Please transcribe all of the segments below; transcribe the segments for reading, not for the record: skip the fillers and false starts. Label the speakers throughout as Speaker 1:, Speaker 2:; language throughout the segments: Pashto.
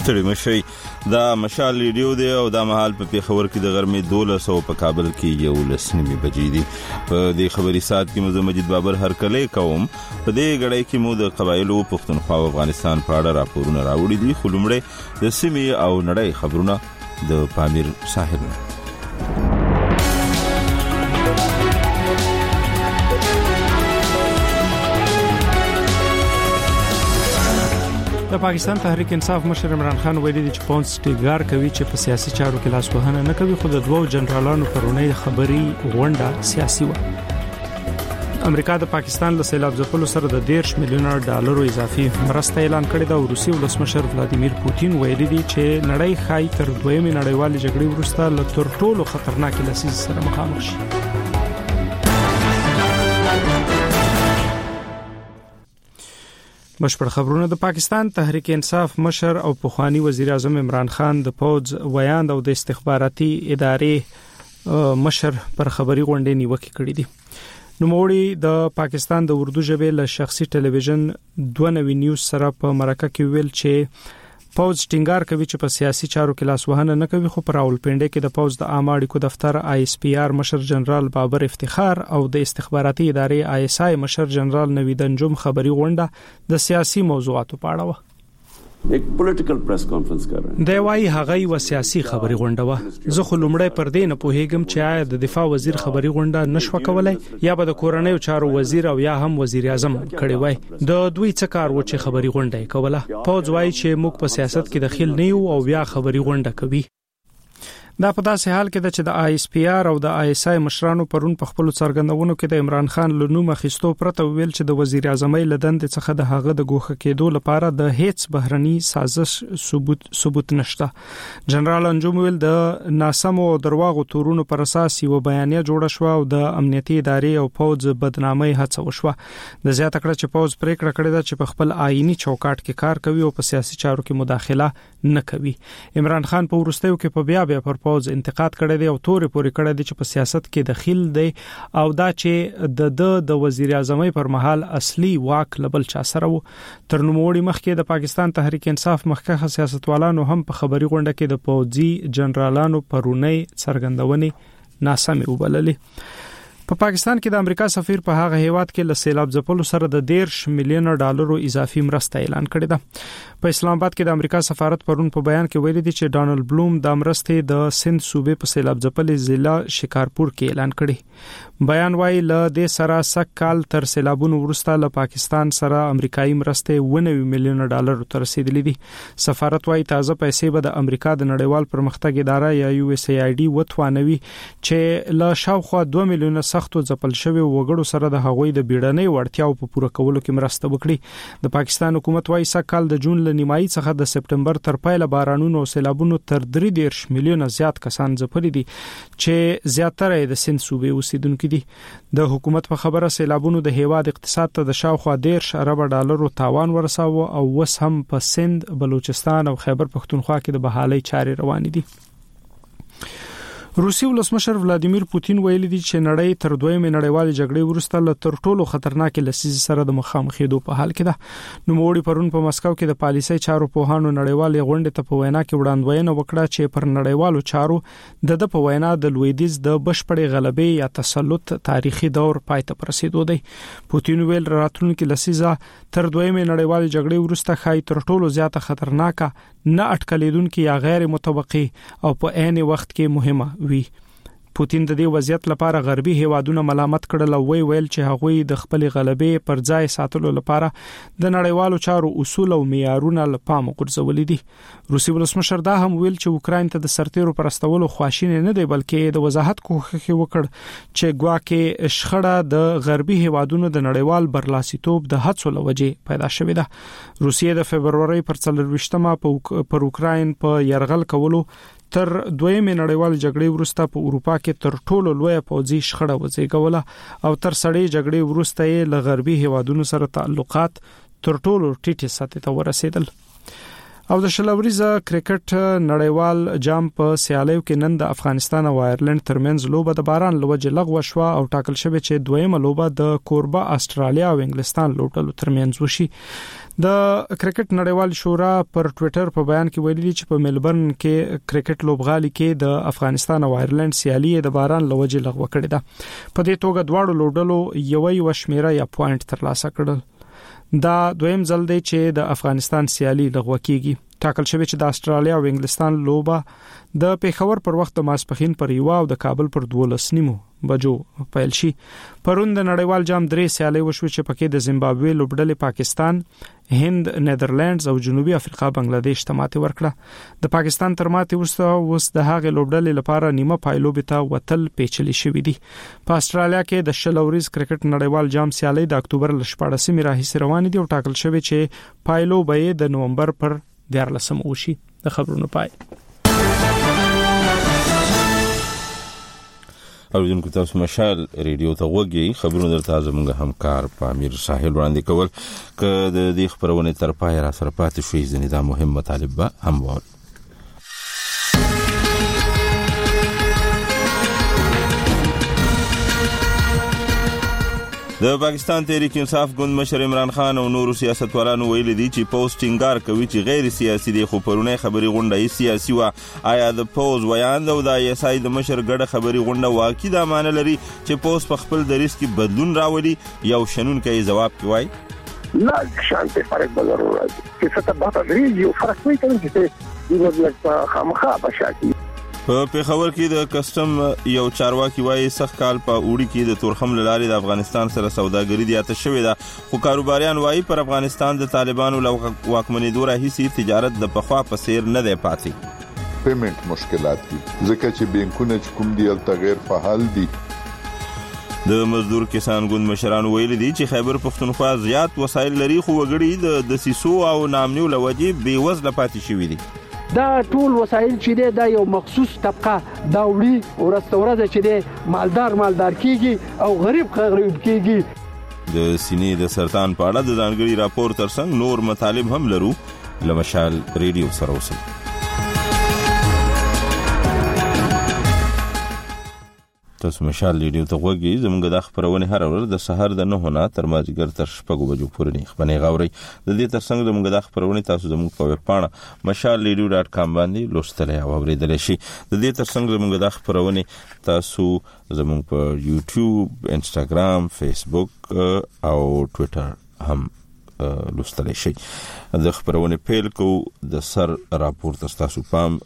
Speaker 1: ستړي مشي. دا مشال ریډیو دی او دا مهال په پیښور کې د غرمې 12 په کابل کې 11 بجې دي. په دې خبري سات کې مزه مجید بابر هر کله کوم په دې غړې کې مو د قبایلو پښتونخوا او افغانستان په اړه راپورونه راوړي دي. خلومړې د سیمې او نړۍ خبرونه د پامیر ساحل.
Speaker 2: د پاکستان تحریک انصاف مشر عمران خان ویلي چې پونس ټیګار کوي چې په سیاسي چارو کې لاس وهنه نه کوي، خو د دوو جنرالانو پرونی خبري غونډه سیاسي و. امریکا د پاکستان له سیلاب ځپلو سره د $10 ملیون اضافي مرسته اعلان کړې ده او روسي ولسمشر ولادیمیر پوتین ویلي دی چې نړۍ خای تر دویمې نړیوالې جګړې وروسته له تر ټولو خطرناک لسیز سره مخامخ شي. بشپړ خبرونه. د پاکستان تحریک انصاف مشر او پخوانی وزیر اعظم عمران خان د پوز ویاند او د استخباراتي ادارې مشر پر خبري غونډې نیوکه کړې دي. نوموړي د پاکستان د اردو ژبې له شخصي ټلویزیون 92 نیوز سره په مرکه کې ویل چې پوز ټینګار کوي چې په سیاسي چارو کې لاس وهنه نه کوي، خو پر راولپنډي کې د پوز د عامه اړیکو دفتر ISPR مشر جنرال بابر افتخار او د استخباراتي ادارې ISI مشر جنرال نوید انجم خبري غونډه د سیاسي موضوعاتو په اړه و.
Speaker 3: एक political press conference कर रहे हैं.
Speaker 2: دی وايي هغه و سیاسي خبري غونډه و. زه خو لومړی پر دې نه پوهیږم چې آیا د دفاع وزیر خبري غونډه نشو کولای یا به د کورنۍ چارو وزیر او یا هم وزیر اعظم کړي وای. د دوی څه کار و چې خبري غونډه کوله. پوز وايي چې موږ په سیاست کې دخیل نه یو او بیا خبري غونډه کوي. دا په داسې حال کې چې د ISPR او د ISI مشرانو پرون په خپل څرګندونو کې د عمران خان له نوم خستو پرته ویل چې د وزیر اعظم لدند څخه د هغه د ګوښه کېدو لپاره د هیڅ بهرني سازش ثبوت نشته. جنرال انجم ویل د ناسمو او درواغو تورونو پر اساس یو بیانیه جوړه شو او د امنیتي ادارې او پوز بدنامۍ هڅه وشوه. د زیاته کړه چې پوز پریکړه کړې ده چې په خپل آئینی چوکاټ کې کار کوي او په سیاسي چارو کې مداخله نه کوي. عمران خان په ورستیو کې په بیا پر پوز انتقاد کړی دی او تورې پورې کړی دی چې په سیاست کې دخیل دی او دا چې د وزیر اعظم پر مهال اصلي واک لبل چا سره و. تر نوموړي مخکې د پاکستان تحریک انصاف مخکښ سیاستوالانو هم په خبري غونډه کې د پوځي جنرالانو پرونی څرګندونې ناسمې وبللې. په پاکستان کې د امریکا سفیر په هغه هیواد کې له سیلاب ځپلو سره د $10 ملیون اضافي مرسته اعلان کړې ده. په اسلام آباد کې د امریکا سفارت پرون په بیان کې ویلي دی چې ډانلډ بلوم د مرستې د سند صوبې په سیلاب ځپلې ضلع شکارپور کې اعلان کړی. بیان وايي له دې سره سک کال تر سیلابونو وروسته له پاکستان سره امریکایي مرستې $90 ملیون تر رسیدلې دي. سفارت وايي تازه پیسې به د امریکا د نړیوال پرمختګ اداره یا USAID وتوانوي چې له شاوخوا 2 ملیون سختو ځپل شوی وګړو سره د هغوی د بیړنۍ وړتیاو په پوره کولو کې مرسته وکړي. د پاکستان حکومت وايي سک کال د جون له نیمایي څخه د سپټمبر تر پایله بارانونو او سیلابونو تر 30 ملیون زیات کسان ځپلي دي چې زیاتره د سند صوبې اوسیدونکو دي. د حکومت په خبره سیلابونو د هیواد اقتصاد ته د شاوخوا $10 ارب تاوان ورساوه او وس هم په سند، بلوچستان او خیبر پختونخوا کې د بحالۍ چارې روانې دي. روسي ولسمشر ولادیمیر پوتین ویلي دی چې نړۍ تر دویمې نړیوالې جګړې وروسته له تر ټولو خطرناک لسیز سره د مخامخېدو په حال کې ده. نوموړي پرون په مسکو کې د پالیسي چارو پوهانو نړیوالې غونډې ته په وینا کې وړاندوینه وکړه چې پر نړیوالو چارو د په وینا د لویدیز د بشپړې غلبې یا تسلط تاریخي دور پای ته رسیدو دی. پوتین ویل راتلونکي لسیزه تر دویمې نړیوالې جګړې وروسته خای تر ټولو زیاته خطرناکه، نه اټکلیدونکې یا غیر متوقع او په عین وخت کې مهمه وی. پوتین د دې وضعیت لپاره غربي هیوادونه ملامت کړل او ویل چې هغوی د خپل غلبې پر ځای ساتلو لپاره د نړیوالو چارو اصول او معیارونه له پامه غورځولي دي. روسي ولسمشر دا هم ویل چې اوکراین ته د سرتیرو پرستولو خواشینه نه دی، بلکې د وضاحت کوښښ وکړ چې ګواکې شخړه د غربي هیوادونو د نړیوال برلاسیتوب د هڅو لوجې پیدا شوې ده. روسیه د فبرवरी پر 24مه پر اوکراین په يرغل کولو تر دویمې نړیوال جګړې وروسته په اروپا کې تر ټولو لوی پوځي شخړه وزېږوله او تر سړې جګړې وروسته یې له غربي هیوادونو سره تعلقات تر ټولو ټیټه سطح ته ورسېدل. او د شلوريزه کرکټ نړیوال جام په سیالیو کې نن د افغانستان او آیرلند ترمنځ لوبه د باران لوجه لغوه شو او ټاکل شوی چې دویمه لوبه د کوربه استرالیا او انګلستان لوبډلو ترمنځ وشي. د کرکټ نړیوال شورا پر ټوئیټر په بیان کې ویلي چې په ملبورن کې کرکټ لوبغالي کې د افغانستان او آیرلند سیالي د باران لوجه لغوه کړې ده. په دې توګه دواړو لوبډلو یو شمیره یا پوینټ ترلاسه کړل. دا دویم ځل دی چې د افغانستان سیالي لغوه کیږي. ټاکل شوی چې د استرالیا او انګلستان لوبه د پیښور پر وخت د ماسپخین پر یو او د کابل پر 12 بجو پیل شي. پرون د نړیوال جام درې سیالي وشو چې پکې د زیمبابوې لوبډلې پاکستان، هند، نیدرلندز او جنوبي افریقا بنگلاديش ته ماتې ورکړه. د پاکستان تر ماتې وروسته اوس د هغې لوبډلې لپاره نیمه پایلوبې ته وتل پیچلي شوی دي. په استرالیا کې د شلوريز کرکټ نړیوال جام سیالي د اکتوبر 14 راهیسې روانې دي او ټاکل شوی چې پایلوبې د نومبر پر 14 وشي. د خبرونو پای.
Speaker 1: اوریدونکو تاسو مشال ریډیو ته وګورئ. خبرونه درته زموږ همکار پامیر ساحل وړاندې کول ک د دې خبرونه تر پای را سره پاتې شوي ځنې دا مهم مطالب به هم وو. د پاکستان تحریک انصاف ګوند مشر عمران خان او نورو سیاستوالانو ویل دي چې پوز ټینګار کوي چې غیر سیاسي دي، خو پرونه خبري غونډه سیاسي وا. آیا د پوز ویان او د ایسای د مشر ګډه خبري غونډه واقعي د معنی لري چې پوز په خپل دریس کې بدلون راولي؟ یو شنون کوي جواب کوي
Speaker 4: نه شانته فرق به ضرور راځي چې څه ته به تدریج یو فرق وي کوي چې د ولګ خامخا بشاکي.
Speaker 1: په پیښور کې د کسٹم یو چارواکي وایي سخت کال په اوړي کې د تورخم لارې د افغانستان سره سوداګري زیاته شوې ده، خو کاروباریان وایي پر افغانستان د طالبانو له واکمنېدو راهیسې تجارت د پخوا په څیر نه دی پاتې.
Speaker 5: پیمنٹ مشکلات دي ځکه چې بانکونه کوم دي تغیر فعال دي.
Speaker 1: د مزدور کسان ګوند مشران ویل دي چې خیبر پښتونخوا زیات وسایل لري خو وګړي د سیسو او نامنیو لوجې بیوزله پاتې شوي دي.
Speaker 6: دا ټول وسایل چې دا یو مخصوص طبقه دا وړي ورسته چې دی مالدار کیږي او غریب کیږي.
Speaker 1: د سینې د سرطان په اړه د ځانګړي راپور ترڅنګ نور مطالب هم لرو. لمشال ریډیو سره اوسئ. تاسو مشال ریډیو ته وګورئ. زموږ د خبرونه هر ورځ د سحر د 9 نه تر مازیګر تر 6 بجو پورې نه خبرونه غوړي. د دې ترڅنګ زموږ د خبرونه تاسو زموږ په ویب پاڼه mashalradio.com باندې لوستلای او اوریدلای شئ. د دې ترڅنګ زموږ د خبرونه تاسو زموږ په یوټیوب، انستګرام، فیسبوک او ټوئیټر هم لوستلای شئ. د خبرونه پیل کو د سر راپور تاسو پام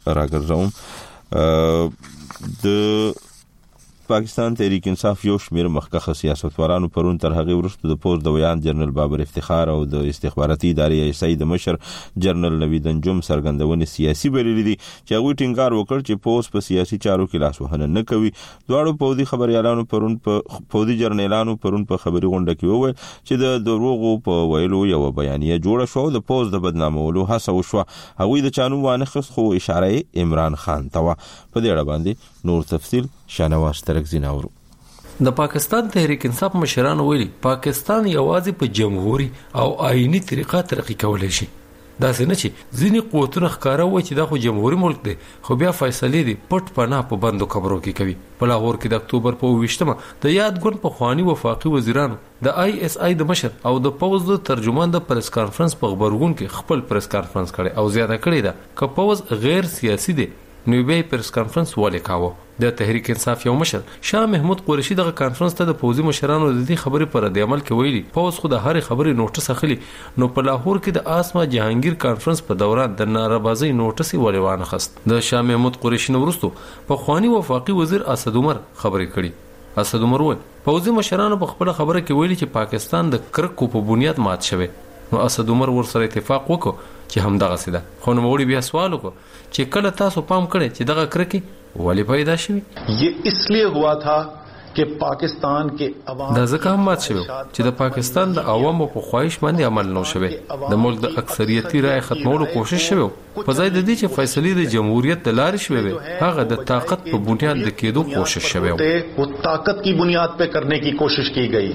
Speaker 1: راګرځوم. د پاکستان تحریک انصاف یو شمیر مخکخه سیاستوالانو پرون تر هغه وروسته د پوز د ویان جنرال بابر افتخار او د استخباراتي ادارې ایسای د مشر جنرال نوید انجم سرګندونه سیاسي بللی دي چې هغه ټینګار وکړ چې پوز په سیاسي چارو کې لاس وهنه نه کوي. دواړو پوزي خبريالانو پرون په پوزي جرنیلانو پرون په خبري غونډه کې وویل چې د دروغو په ویلو یو بیانیه جوړه شو د پوز د بدنامولو هڅه وشو. هغه د چانو وانه خص خو اشاره عمران خان ته په دې اړه باندې نور تفصیل شانواز ترکزیناورو.
Speaker 7: د پاکستان تحریک انصاف مشران ویلي پاکستان یوازې په جمهوریت او آئینی طریقه ترقی کولای شي. دا څنګه چې ځینې قوتونه ښکارا وایي چې دا خو جمهوریت ملک دی خو بیا فیصله دي پټ پناه په بندو خبرو کې کوي. په لاهور کې د اکتوبر په 28مه د یاد ګوند په خواني وفاقي وزیرانو د آی اس آی د مشر او د پوز د ترجمان د پریس کانفرنس په خبرګون کې خپل پریس کانفرنس کړي او زیاته کړي دا ک پوز غیر سیاسي دی نو به پریس کانفرنس ولې کاوه. د تحریک انصاف یو مشر شاه محمود قریشي د کانفرنس ته د پوزي مشرانو د دې خبرې پر د عمل کې ویلي پوز خو د هر خبرې نوټس اخلي. نو په لاهور کې د آسما جهانگیر کانفرنس په دوران د ناربازي نوټس ولې وانه خست. د شاه محمود قریشي نورستو په خواني وفاقي وزیر اسد عمر خبرې کړي. اسد عمر وویل پوزي مشرانو په خپل خبره کې ویلي چې پاکستان د کرکو په بنیاد مات شوی. نو اسد عمر ورسره اتفاق وکړ چې همدغه سیده. خو نو وړي بیا سوال وکړ چې کله تاسو پام کړئ چې دغه کرکی ولی پیدا شوی.
Speaker 8: یہ اس لیے ہوا تھا کہ پاکستان کے عوام
Speaker 7: دا ځکه هم مات شوی چې د پاکستان د عوامو په خواهش باندې عمل نه شوی. د ملک د اکثریتي رائے ختمولو کوشش شوی په ځای د دې چې فیصله د جمهوریت د لارې شوی هغه د طاقت په بنیاد د کېدو کوشش شوی.
Speaker 8: وہ طاقت کی بنیاد پہ کرنے کی کوشش کی گئی.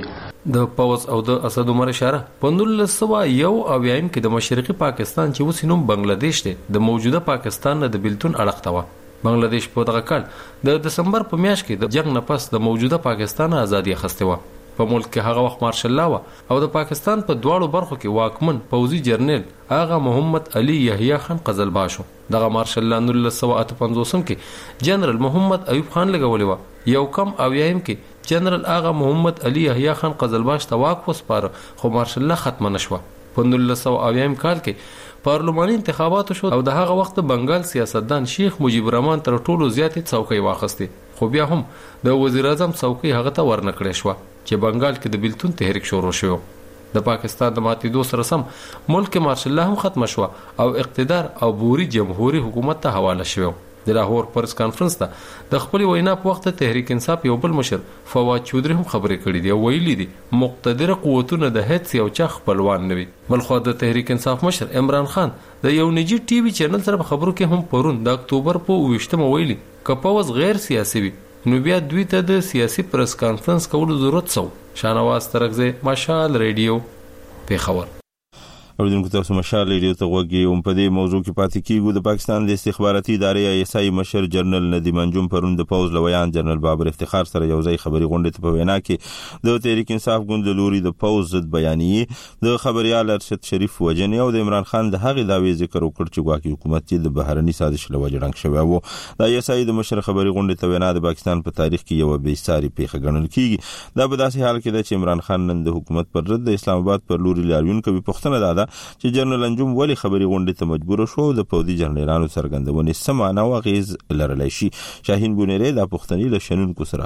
Speaker 7: د پاوز او د اسد عمر اشاره په 1991 کې د مشرقي پاکستان چې وسینوم بنگلاديش دی د موجوده پاکستان نه د بیلتون اړخته و بنگلاديش په دغه کال د دسمبر په میاشت کې د جنگ نه پس د موجوده پاکستان ازادي اخیسته و په ملک کې هغه وخت مارشل لا و او د پاکستان په دواړو برخو کې واکمن پوځي جرنیل آغا محمد علي یحیی خان قزلباشو دغه مارشل لا 1958 کې جنرال محمد ایوب خان لګولې و یو کم اویایم کې جنرال آغا محمد علي یحیی خان قزلباش ته واک وسپاره خو مارشل لا ختم نشو په 1900 کال کې پارلماني انتخابات شو او د هغه وخت بنگال سیاستدان شیخ مجیب الرحمن تر ټولو زیاتې څوکۍ واخیستې خو بیا هم د وزیر اعظم څوکۍ هغه ته ورنکړې شو چې بنگال کې د بیلتون تحریک شروع شو د پاکستان د ماتېدو سره سم ملک مارشل لا هم ختم شو او اقتدار او بوري جمهوریت حکومت ته حواله شو د لاهور پرس کانفرنس ته د خپل وینا په وخت تحریک انصاف یو بل مشر فواد چودري هم خبرې کړې دي ویلي دي مقتدر قوتونه د هیڅ یو چا خپلوان نه وي بلخو د تحریک انصاف مشر عمران خان د یو نجی ټي وي چینل سره خبرو کې هم پرون د اکتوبر په 28 ویلي کپاوز غیر سیاسي وي نو بیا دوی ته د سیاسي پرس کانفرنس کولو ضرورت سو شانواز ترغزه مشال ریډیو پیښور
Speaker 1: اوریدونکو تاسو مشال ریډیو ته غوږی په دې موضوع کې پاتې کیږو د پاکستان د استخباراتي ادارې ایسای مشر جنرال ندیم انجم پرون د پوز لویان جنرال بابر افتخار سره یو ځای خبري غونډه ته په وینا کې د تحریک انصاف ګوند لوري د پوز ضد بیانیه د خبريال ارشد شریف وجنی او د عمران خان د هغې داوی ذکر وکړ چې ګواکې حکومت د بهرني سازش له وجې رنګ شوی وو د ایسای د مشر خبري غونډه ته وینا د پاکستان په تاریخ کې یو بې ساري پیښه ګڼل کیږي دا په داسې حال کې چې عمران خان نن د حکومت پر ضد د اسلام آباد پر لوري لاریون کوي پښتنه دادا چې جنرال انجم ولی خبري غونډه ته مجبور شو د پوځي جنرالانو څرګندونې سمانه او غیز لرلی شي شاهین بونیری د پښتني له شنونکو سره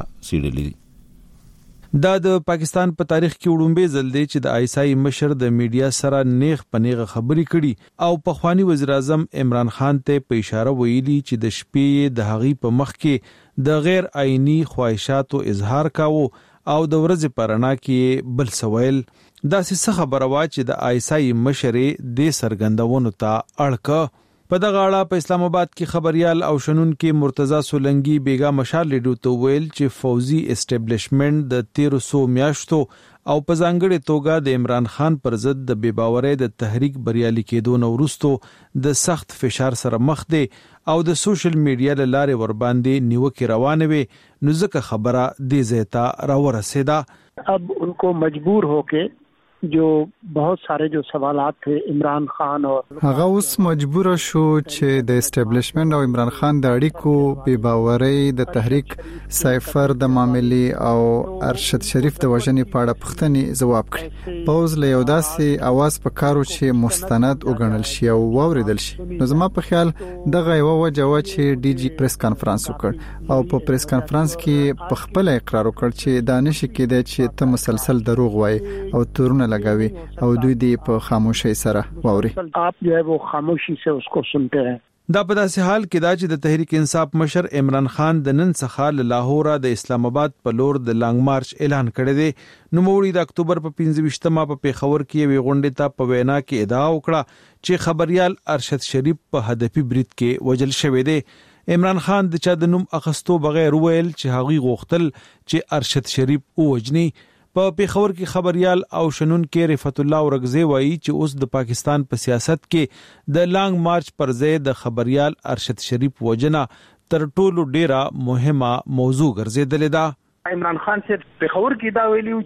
Speaker 1: سیډلی
Speaker 9: دا د پاکستان په تاریخ کې وړومبه ځل دی چې د ایسای مشر د میډیا سره نیغ پنیغه خبري کړي او په خواني وزیر اعظم عمران خان ته په اشاره ویلي چې د شپې د هغي په مخ کې د غیر آئینی خواهشاتو اظهار کاوه او د ورځې پرانا کې بل سویل دا څه خبره وا چې د ایسای مشرې د سرګندونو ته اړکه په دغه اړه په اسلام آباد کې خبريال او شنون کې مرتضی سولنګي بیگا مشال لیډو ته ویل چې فوزي اسټابلیشمنت د 1300 میاشتو او په ځانګړي توګه د عمران خان پر ضد د بے باورۍ د تحریک بریالي کېدو نو وروسته د سخت فشار سره مخ دي او د سوشل میډیا له لارې ور باندې نیوکه روانه وي نو ځکه خبره د زیتا را ورسېده
Speaker 4: अब उनको मजबूर होके जो बहुत सारे जो सवालात थे इमरान खान और
Speaker 10: هغه اوس مجبور شو چې د اسټابلیشمنت او عمران خان د اړیکو بے باورۍ د تحریک سایفر د معاملې او ارشد شریف د وژنې په اړه پوښتنې ځواب کړي پوز له یو داسې आवाज په کارو چې مستند وګڼل شي او واوریدل شي نو زما په خیال دغه یو وجه و چې ډي جی پریس کانفرنس وکړ او په پریس کانفرنس کې په خپل اقرار وکړ چې دانش کېده چې ته مسلسل دروغ وای او تورونه لګاوي او دوی دې په خاموشۍ سره واوري
Speaker 4: आप जो है वो खामोशी से उसको सुनते हैं
Speaker 9: دا په داسې حال کې دا چې د تحریک انصاف مشر عمران خان د نن څخه له لاهور د اسلام آباد په لور د لانګ مارچ اعلان کړی دی نو موري د اکتوبر په 15مه په پیښور کې وی غونډه ته په وینا کې ادعا وکړه چې خبريال ارشد شریف په هدفي برید کې وجل شوی دی عمران خان د چا د نوم اخستو بغیر ویل چې هغوی غوښتل چې ارشد شریف ووجني په پیښور کې خبريال او شنون کې رفعت الله ورغزي وایي چې اوس د پاکستان په سیاست کې د لانګ مارچ پر ځای د خبريال ارشد شریف وجنه تر ټولو ډیره مهمه موضوع ګرځیدلې ده
Speaker 11: عمران خان سے پیښور کې دا ویلیو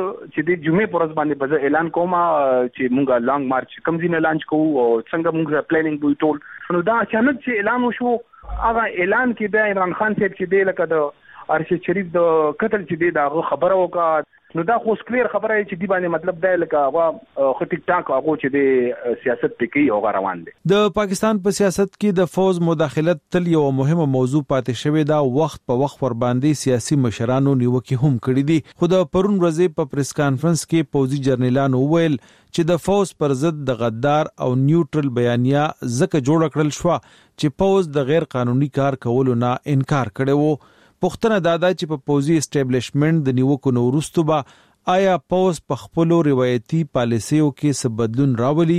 Speaker 11: چې د جمعې پر ورځ باندې به اعلان کوم چې مونږه لانګ مارچ کوم ځای نه لانچ کوو او څنګه مونږه پلانینګ دوی ټول نو دا اچانک چې اعلان وشو هغه اعلان کې د عمران خان صاحب چې دی لکه د ارشد شریف د قتل چې دی دا خبره وکړه نو دا خو کلیر خبره چې دی باندې مطلب دی لکه هغه خو ټیک ټاک هغه چې د سیاست پکې او روان دي
Speaker 9: د پاکستان په سیاست کې د فوز مداخلت تل یو مهمه موضوع پاتې شوې دا وخت په وخت ور باندې سیاسي مشرانو نیوکه هم کړې دي خو د پرون ورځې په پریس کانفرنس کې پوځي جرنیلانو ویل چې د فوز پر ضد د غدار او نیوټرل بیانیه زکه جوړ کړل شو چې فوز د غیر قانوني کار کولو نه انکار کړي وو پښتنه دادا چې په پوزي اسټابلیشمنت د نیوکو نورستو با آیا پوز په خپل روایتي پالیسیو کې څه بدلون راولي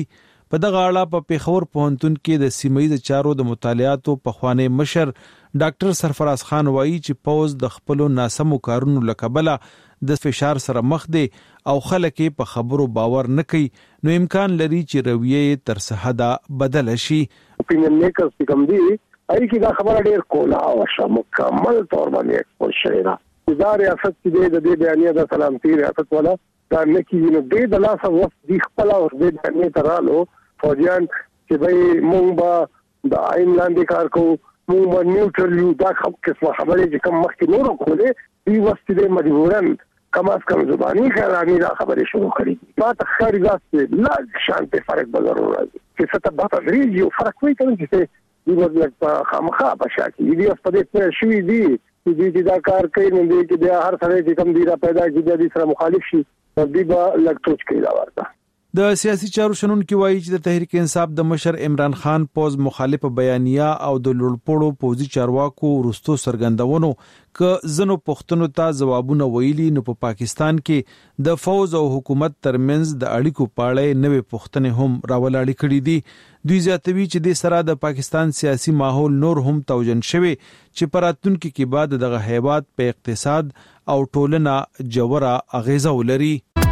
Speaker 9: په دغه اړه په پیښور پوهنتون کې د سیمه‌یز چارو د مطالعاتو پخوانی مشر ډاکټر سرفراز خان وایي چې پوز د خپل ناسمو کارونو لکبله د فشار سره مخ دي او خلک په خبرو باور نه کوي، نو امکان لري چې رویه تر څه حد بدل شي.
Speaker 4: اپینین میکرز چې کوم دي اې کې دا خبره ډېر کولا او مکمل تور باندې ایکسپوز شوی دا ریاست کې د دې بیانیه د سلامتی ریاست والا دا نه کیږي، نو د لاسه وخت دی خپل او د بیانیه ترالو فوجیان چې به مونږ به د آئین لاندې کار کوو، مونږ به نیوټرل یو، دا قسمه خبرې چې کوم مخکې نورو کولې دی وخت دې مجبورن کم از کم زبانی خیرانی دا خبرې شروع کړي. ما ته خاري ځاسته لا شانته فرق به ضرور راځي چې څه ته به تدریج یو فرق وي کنه چې دی ورته خامخا بشاکي دی په دې څه شوی دی چې دا کار کوي نو دی چې د هر سره چې کم دی را پیدا کیږي د سره مخالف شي دی به لکټوچ کوي دا ورته.
Speaker 9: د سیاسي چارو شنونکو وایي چې د تحریک انصاف د مشر عمران خان پوز مخالف بیانیه او د لوړپوړو پوزي چارواکو ورستو سرګندونو ک زنو پښتنو ته جوابونه ویلي، نو په پاکستان کې د فوج او حکومت ترمنځ د اړیکو پاړې نوې پښتنې هم راولاړې کړې دي. دوی زیاتوي چې د سره د پاکستان سیاسي ماحول نور هم توجن شوي چې پراتونکو کې بعد دغه هیواد په اقتصاد او ټولنه جوړه اغیزه ولري.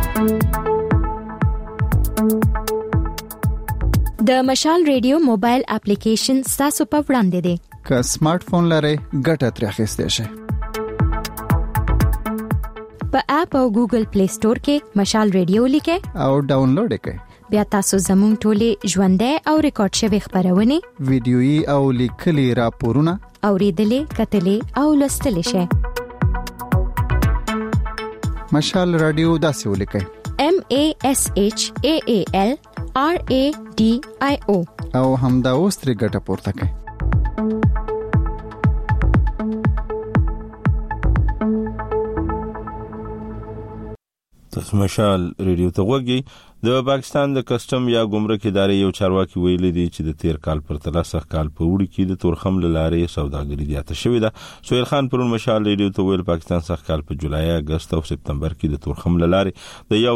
Speaker 12: د مشال ریډیو موبایل اپلیکیشن تاسو په وړاندې دی.
Speaker 10: که سمارټ فون لرئ ګټه ترې اخیستئ شئ.
Speaker 12: په اپ او ګوګل پلی سٹور کې مشال ریډیو لیکئ
Speaker 10: او ډاونلوډ کړئ.
Speaker 12: بیا تاسو زموږ ټولې ژوندۍ او ریکارډ شوی خبرونه،
Speaker 10: ویډیويي او لیکلي راپورونه
Speaker 12: اوریدلې، کتلې او لوستلې شئ.
Speaker 10: مشال رادیو داسې ولیکئ:
Speaker 12: MASHAAL RADIO
Speaker 10: او همدا اوس ترې ګټه پورته کړئ.
Speaker 1: تاسو مشال ریډیو ته وګورئ. د پاکستان د کسٹم یا ګمرک ادارې یو چارواکي ویلي دی چې د تیر کال پر تلاسه کال په وړي کې د تورخم لارې سوداګري زیاته شوې ده. سهیل خان پرون مشال ریډیو ته ویل پاکستان څخه کال په جولای، اگست او سپتمبر کې د تورخم لارې د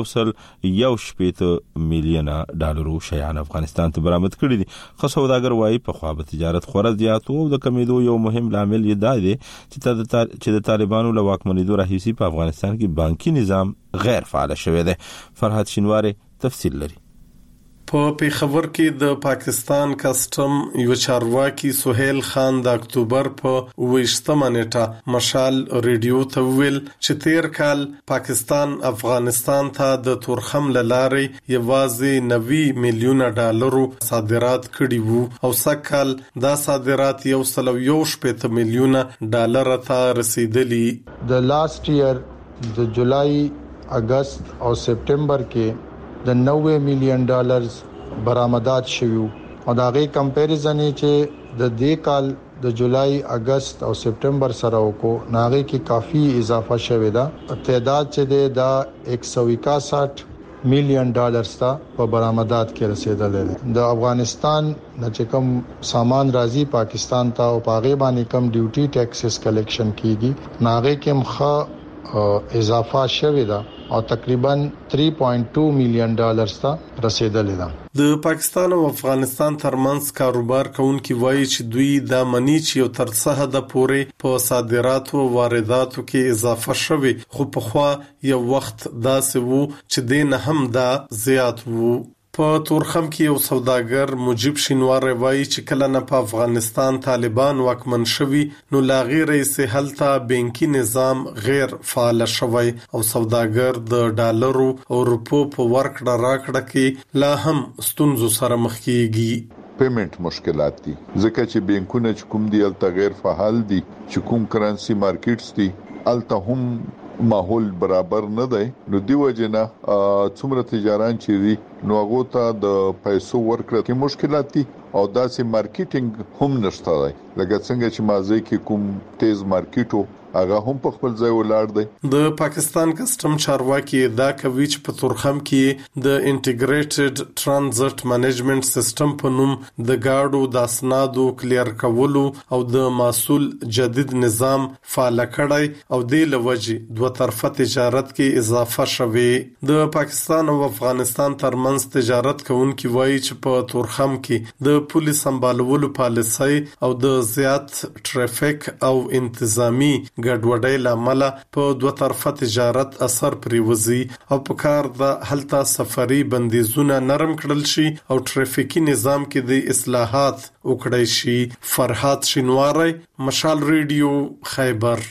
Speaker 1: 1.1 میلیون ډالرو شیان افغانستان ته برآمد کړي دي. خو سوداګر وایي په خوا به تجارت خورا زیات او د کمیدو یو مهم عامل یې دا دی چې د طالبانو له واکمنیدو راهیسي په افغانستان کې بانکي نظام غیر فعال شوی دی. فرحت شینواری تفصیل لري.
Speaker 13: په پیښور کې د پاکستان کسٹم یو چارواکي سهیل خان د اکتوبر په 28 نیټه مشال ریډیو ته ویل چې تیر کال پاکستان افغانستان ته د تورخم لارې یوازې 90 میلیون ډالرو صادرات کړي وو او سکهال دا صادرات 1.1 میلیون ډالر ته رسیدلی.
Speaker 14: د لاست ایئر د جولای، اگست او سپتمبر کې د 90 میلیون ډالرز برآمدات شوي او دا غي کمپیریزن چې د دې کال د جولای، اگست او سپتمبر سره وکړو ناغه کې کافي اضافه شوې ده. تعداد چې د 161 میلیون ډالرز ته په برآمدات کې رسیدلې ده. د افغانستان چې کوم سامان راځي پاکستان ته او پاغه باندې کم ډیوټي ټیکسز کلیکشن کیږي ناغه کې مخه اضافه شوې ده او تقریبا 3.2 میلیون ډالرز ته رسیدلې ده.
Speaker 13: د پاکستان او افغانستان ترمنځ کاروبار کوونکي وایي چې دوی د منی چې یو تر څه حد پورې په صادراتو او وارداتو کې اضافه شوي، خو په خوا یو وخت داسې وو چې دین هم دا زیات وو. په تورخم کې یو سوداګر مجيب شینوار وایي چې کله نه په افغانستان طالبان واکمن شوي نو لا غیر یې هلته بانکي نظام غیر فعال شوی او سوداګر د ډالرو او روپو په ورکړه راکړه کې لا هم ستونزو سره مخ کیږي.
Speaker 5: پیمنٹ مشکلات دي ځکه چې بانکونه کوم دي الته غیر فعال دي، چې کوم کرنسي مارکیټس دي الته هم ماحول برابر نه دی. نو دی وجنه څومره تجاران چې دي نو هغه ته د پیسو ورکړه کې مشکلات دي او داسې مارکیټینګ هم نشته دی لکه څنګه چې مازه کې کوم تیز مارکیټو هغه هم په خپل ځای ولاړ دی
Speaker 13: د پاکستان کسٹم چارواکي دا کوي چې په تورخم کې د انټیګریټډ ترانزیت منیجمنت سیستم په نوم د گاډو د اسنادو کلیر کولو او د محصول جدید نظام فعال کړی او د لوجي دوه طرفه تجارت کې اضافه شوه د پاکستان او افغانستان ترمنځ تجارت کوونکي وایي چې په تورخم کې د پولیس سمبالولو پالیسي او د زیات ټریفیک او انتظامی ګډوډۍ لامل په دوه طرفه تجارت اثر پریوزي او په کار د هلته سفري بندیزونه نرم کړل شي او ټریفیکي نظام کې د اصلاحات وکړای شي. فرحات شینواری، مشال ریډیو، خیبر.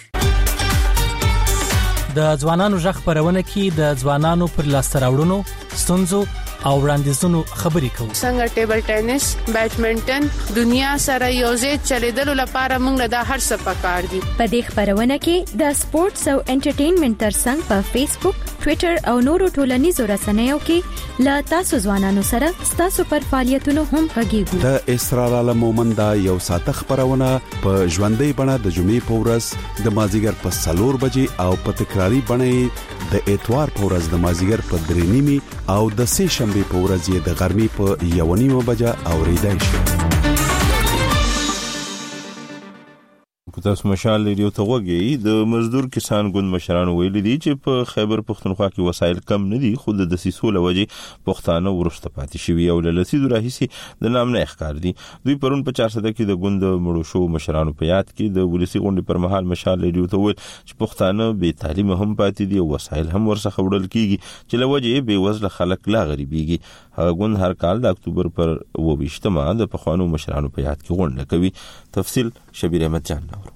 Speaker 15: د ځوانانو ژغ خبرونه کې د ځوانانو پر لاسته راوړنو ستونزو او وړاندیزونو خبرې کوو.
Speaker 16: څنګه ټیبل ټینس، بیډمنټن دنیا سره یوځای چلیدلو لپاره موږ له هر څه پکار دي.
Speaker 12: په دې خبرونه کې د سپورتس او انټرټینمنټ ترڅنګ په فیسبوک، ټوئیټر او نورو ټولنیزو رسنیو کې لا تاسو ځوانانو سره تاسو پر فعالیتونو هم غږیږو.
Speaker 17: د اسرار عالم مومند یو ساعت خبرونه په ژوندۍ بڼه د جمعې په ورځ د مازیګر په 4 بجې او په تکراری بڼه د اتوار په ورځ د مازیګر په 3:30 او د سه شنبه په ورځ د غرمې په 1:30 بجې اوریدای شي.
Speaker 1: تاسو مشال ریډیو ته وګورئ. د مزدور کسان ګوند مشرانو ویلي دي چې په خیبر پښتونخوا کې وسایل کم نه دي، خو د دسیسو لوجې پښتانه ورسته پاتې شوي او لسیدو راهیسي د نام نه ښکار دي. دوی پرون په 400 کې د ګوند مړو شو مشرانو په یاد کې د ولسی غونډې پر مهال مشال ریډیو ته ویل چې پښتانه بې تعلیم هم پاتې دي او وسایل هم ورڅخه وړل کیږي چې لوجې بې وزله خلک لا غریبيږي. هغه ګوند هر کال د اکتوبر پر 28 د پخوانو مشرانو په یاد کې غونډه کوي. تفصیل شبیر احمد جان نور.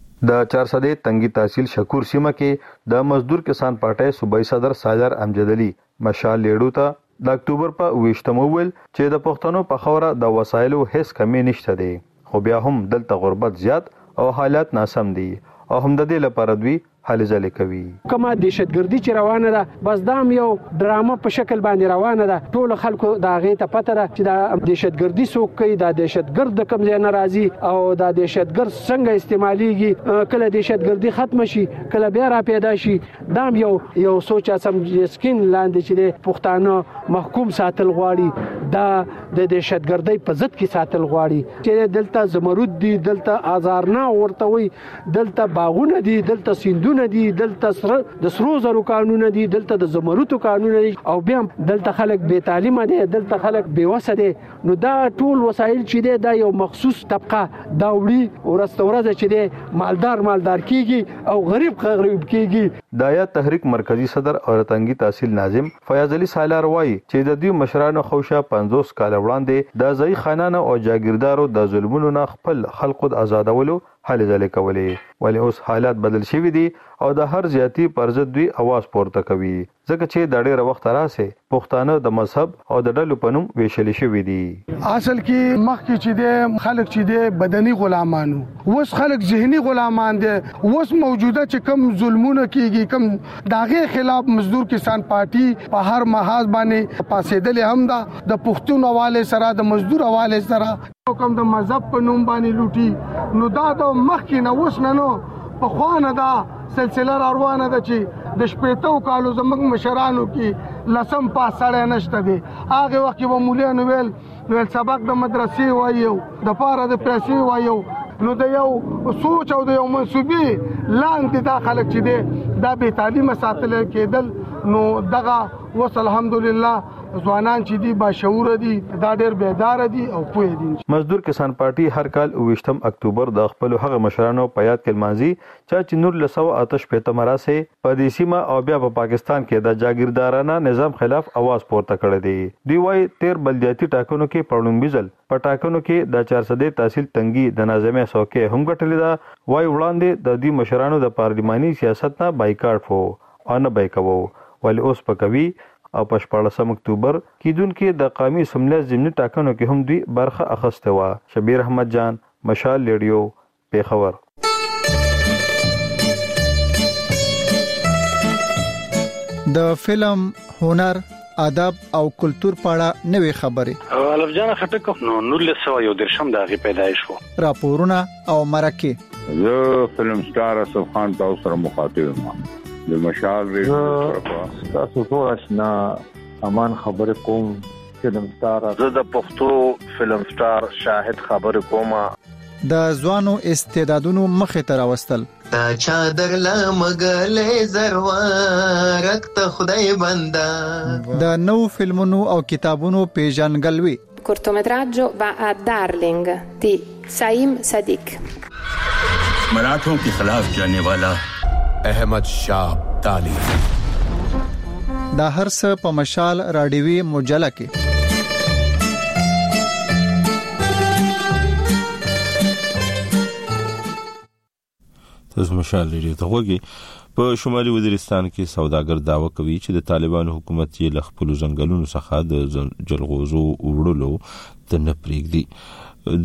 Speaker 18: د 400 تنگی تحصیل شکور سیمه کې د مزدور کسان پارټي صوبایي صدر سالار امجد علي مشال لیډو ته د اکتوبر په 28 ویل چې د پښتنو په خوره د وسایلو هیڅ کمی نشته دي، خو بیا هم دلته غربت زیات او حالات ناسم دي او هم د دې لپاره دوی حل ځلې کوي.
Speaker 6: کومه دهشتګردي چې روانه ده بس دام یو ډرامه په شکل باندې روانه ده. ټول خلکو دا غي ته پته ده چې دا دهشتګردي څوک کوي، دا دهشتګرد د کوم ځای ناراضي او دا دهشتګرد څنګه استعماليږي. کله دهشتګردي ختم شي کله بیا را پیدا شي. دام یو سوچ سم سکین لاندې چې پښتانه محکوم ساتل غواړي، دا د دهشتګردۍ په ضد کې ساتل غواړي چې دلته زمرد دي، دلته آزارنا ورته وي، دلته باغونه دي، دلته سیندونه دي، دلته د سرو زرو قانون دي، دلته د زمرتو قانون دي او بیا دلته خلک بے تعلیمه دي، دلته خلک بے وسه دي. نو دا ټول وسایل چې دي دا یو مخصوص طبقه دا وړي او رستورزه چې دي مالدار کیږي او غریب کیږي.
Speaker 18: دایا تحریک مرکزی صدر او تنگی تحصیل ناظم فیاض علي سالار وایي چې د دې مشرانو خوشه 50 کال وړاندې د ځای خانانو او جاگیردارو د ظلمونو نه خپل خلقو آزادولو حل ځلې کولې، ولی اوس حالات بدل شوي دي او د هر زیاتی پر ضد دوی आवाज پورته کوي ځکه چې د ډېر وخت راځي پښتانه د مذهب او د ډلو پنوم ویشل شوی دي.
Speaker 19: اصل کې مخکې چې د خلک چې د بدني غلامانو اوس خلک ذهني غلامان دي. اوس موجوده چې کم ظلمونه کیږي کم داغه خلاف مزدور کسان پارټي په هر محاذ باندې پاسېدل هم دا د پښتون حواله سره د مزدور حواله سره کوم د مذهب په نوم باندې لوټي. نو دا د مخکې نه اوس نه نو په خوانه دا سلسله روانه ده چې د شپېتو کالو زموږ مشرانو کې لسم پاسړی نشته دی. هغه وخت به مولانو ویل سبق د مدرسې وایو د پاره د پیسې وایو. نو د یو سوچ او د یو منسوبي لاندې دا خلک چې دی دا به تعلیم ساتل کېدل. نو دغه وس الحمدلله ځوانان چې دي با شعور دي دا ډېر بیدار دي او پوهه دي.
Speaker 18: مزدور کسان پارټي هر کال 28 اکتوبر د خپل هغه مشرانو په یاد کې مانځي چې نور لسو آتش په تمراسه په دې سیمه او بیا په پاکستان کې د جاگیردارانه نظام خلاف आवाज پورته کړی دی. دوی وايي 13 بلدیاتي ټاکنو کې پړونم بيزل په ټاکنو کې د 400 تحصیل تنگي د ناظمه سوکه هم غټلې دا وايي وړاندې د دې مشرانو د پارلماني سیاست نه بایکاټ وو او نه بایکوو ولې اوس په کوي او په 14 اکتوبر کېدونکې د قومي سملې ضمني ټاکنو کې هم دوی برخه اخیسته و. شبیر احمد جان، مشال ریډیو، پیښور.
Speaker 10: د فلم، هنر، ادب او کلچر په اړه نوې خبرې
Speaker 20: الف جان خټک نو 1913 د هغه پیدایش وو.
Speaker 10: راپورونه او مرکه
Speaker 21: زه فلم سٹار اسف خان تاسو سره مخاطب یم د مشال ریډیو
Speaker 22: تاسو ټول آشنا امان خبر کوم فلم سٹار.
Speaker 23: زه د پښتو فلم سٹار شاهد خبر کوم.
Speaker 10: د ځوانو استعدادونو مخه تر واستل
Speaker 24: تا چادر لمغلې زروارک ته خدای بندا.
Speaker 10: د نو فلمونو او کتابونو پیژنګلوي.
Speaker 25: cortometraggio va a Darling di Saim Sadiq.
Speaker 26: मराठों के खिलाफ जाने वाला अहमद शाह अब्दाली.
Speaker 10: دا هر څه په مشال رادیوي مجله کې.
Speaker 1: تاسو مشال لري ته وګي په شمالي وزیرستان کې سوداګر داوا کوي چې د طالبانو حکومت یې ل خپل ځنګلونو څخه د جلغوزو وړلو ته نه پریږدي.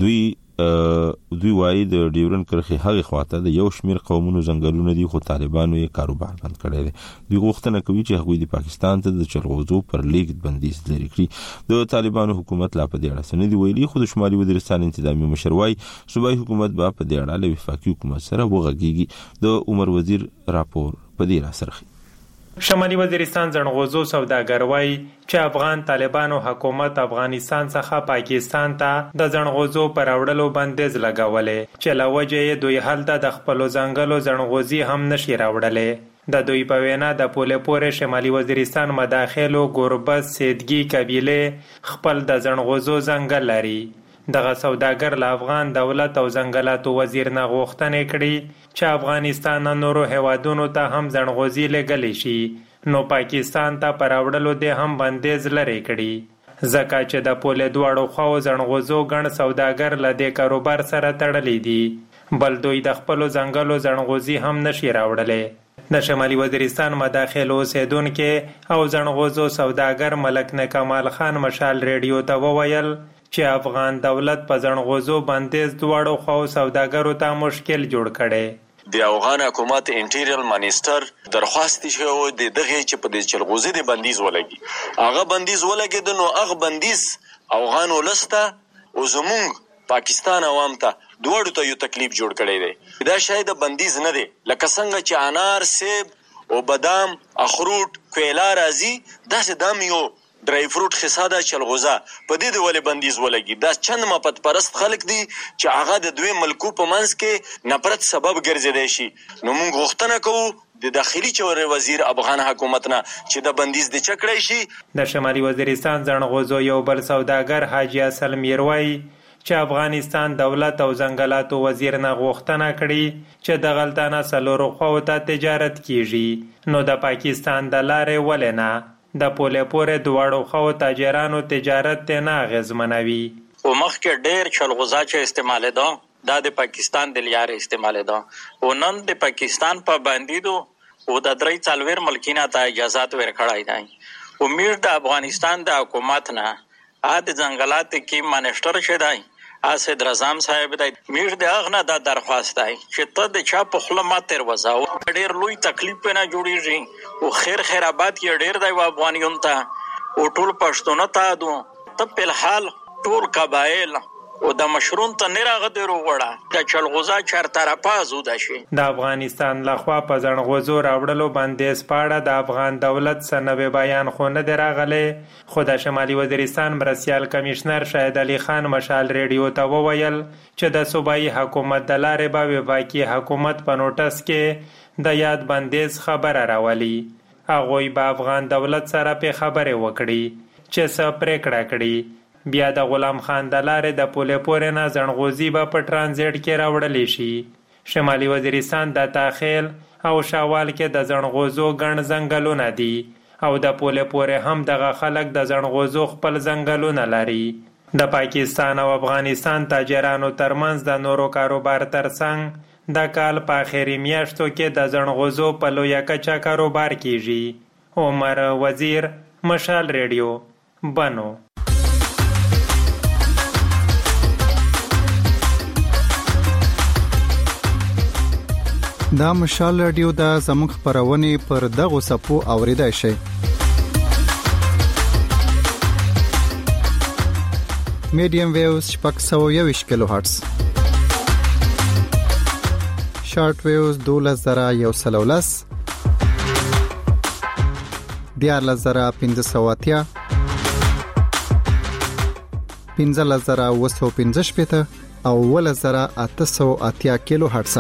Speaker 1: دوی وايي د ډیورن کرخي هغه خواته د یو شمیر قومونو ځنګلونه دي خو طالبانو یې کاروبار بند کړی دی. دوی غوښتنه کوي چې هغوی د پاکستان ته د جلغوزو پر لیږد بندیز لري کړي. د طالبانو حکومت لا په دې اړه څه نه دی ویلي خو د شمالي وزیرستان انتظامی مشر وايي صوبایي حکومت به په دې اړه له وفاقي حکومت سره وغږیږي. د عمر وزیر راپور په دې راسرخي.
Speaker 2: شمالي وزیرستان ځنغوزو سوداګر وایي چې افغان طالبانو حکومت افغانستان څخه پاکستان ته د ځنغوزو پر راوړلو بندیز لګولې چې له وجې یې دوی هلته د خپلو ځنګلو ځنغوزي هم نشي راوړلې. د دوی په وینا د پولې پورې شمالي وزیرستان مداخلو ګوربز سیدګي قبیله خپل د ځنغوزو ځنګل لري. دغه سوداګر له افغان دولت او ځنګلاتو وزیر نه غوښتنې کړي چې افغانستان نورو هیوادونو ته هم ځنغوزي لګلی شي نو پاکستان ته پر راوړلو دې هم بندیز لري کړي ځکه چې د پولې دواړو خواو ځنغوزو ګڼ سوداګر له دې کاروبار سره تړلي دي بل دوی د خپلو ځنګلو ځنغوزي هم نشي راوړلی. د شمالي وزیرستان مداخلو اوسیدونکي او ځنغوزو سوداګر ملک نه کمال خان مشال ریډیو ته وویل چې افغان دولت په ځنغوزو بندیز دواړو خواو سوداګرو ته مشکل جوړ کړي.
Speaker 27: د افغان حکومت انټیریل منیسټر درخواست شو د دغه چې په دې جلغوزي د بندیز ولګي هغه بندیز ولګي نو هغه بندیز افغان ولسته او زمونږ پاکستان عوام ته دوړو ته یو تکلیف جوړ کړي دی. دا شاید بندیز نه دی لکه څنګه چې انار سیب او بادام اخروټ کویلا راځي داسې دام یو ډرای فروټ خصاده چلغوزه په دې د ولې بندیز ولګي. دا چند مپت پرست خلک دي چې هغه د دوی ملکو په منځ کې نفرت سبب ګرځیدای شي. نو موږ غوښتنه کوو د داخلي چارو وزیر افغان حکومت نه چې د بندیز د چکړای شي.
Speaker 2: د شمالي وزیرستان ځنغوزو یو بل سوداګر حاجی اصل میروي چې افغانستان دولت او ځنګلاتو وزیر نه غوښتنه کړي چې د غلطانه سلورو خواو ته تجارت کیږي نو د پاکستان د لارې ولې نه د پولې پورې دواړو خواو تاجرانو تجارت ته نه اغیزمنوي.
Speaker 28: او مخکې ډېر چلغوزه چې استعمالېده دا د پاکستان د لارې استعمالېده او نن د پاکستان په باندې او د 3-4 ملکینه ته اجازهات ورکړای دی. امید د افغانستان د حکومت نه د ځنګلات کې منیسټر شه دی اسد رضام صاحب د میر د اغنه د درخواست دی چې ته د چا په خله ماتر وځاو ډېر لوی تکلیف نه جوړیږي او خیر آباد کې ډېر دی افغانیون ته او ټول پښتون ته دو ته په حال ټول قبایل او د مشرون ته نه راغدرو وړه د چلغوزا چر طرفه زود شي.
Speaker 2: د افغانستان لخوا په ځنغوزو راوړلو بندیز پاړه د افغان دولت سنوي بیان خو نه دراغله خو د شمالي وزیرستان مرسیال کمشنر شاهد علي خان مشال ریډیو ته وویل چې د صوبایي حکومت د لارې به وفاقي حکومت په نوټس کې د یاد بندیز خبره راولي. هغوی به افغان دولت سره په خبره وکړي چې څه پریکړه کړي. بیا د غلام خان د لارې د پولې پورې نه ځنغوزي به په ټرانزیټ کې راوړلی شي. شمالي وزیرستان د تاخیل او شاوال کې د ځنغوزو ګڼ ځنګلونه دي او د پولې پورې هم دغه خلک د ځنغوزو خپل ځنګلونه لري. د پاکستان او افغانستان تاجرانو ترمنځ د نورو کاروبار ترڅنګ د کال په اخري میاشتو کې د ځنغوزو په لویه کچه کاروبار کیږي. عمر وزیر مشال ریډیو بنو.
Speaker 10: دا مشال رادیو دا زموږ خبرونه پر دغه صفو اوریدای شي. میډیم ویوز 621 کیلو هرتز، شارټ ویوز 12113، 14580، 15915 او 1880 کیلو هرتز.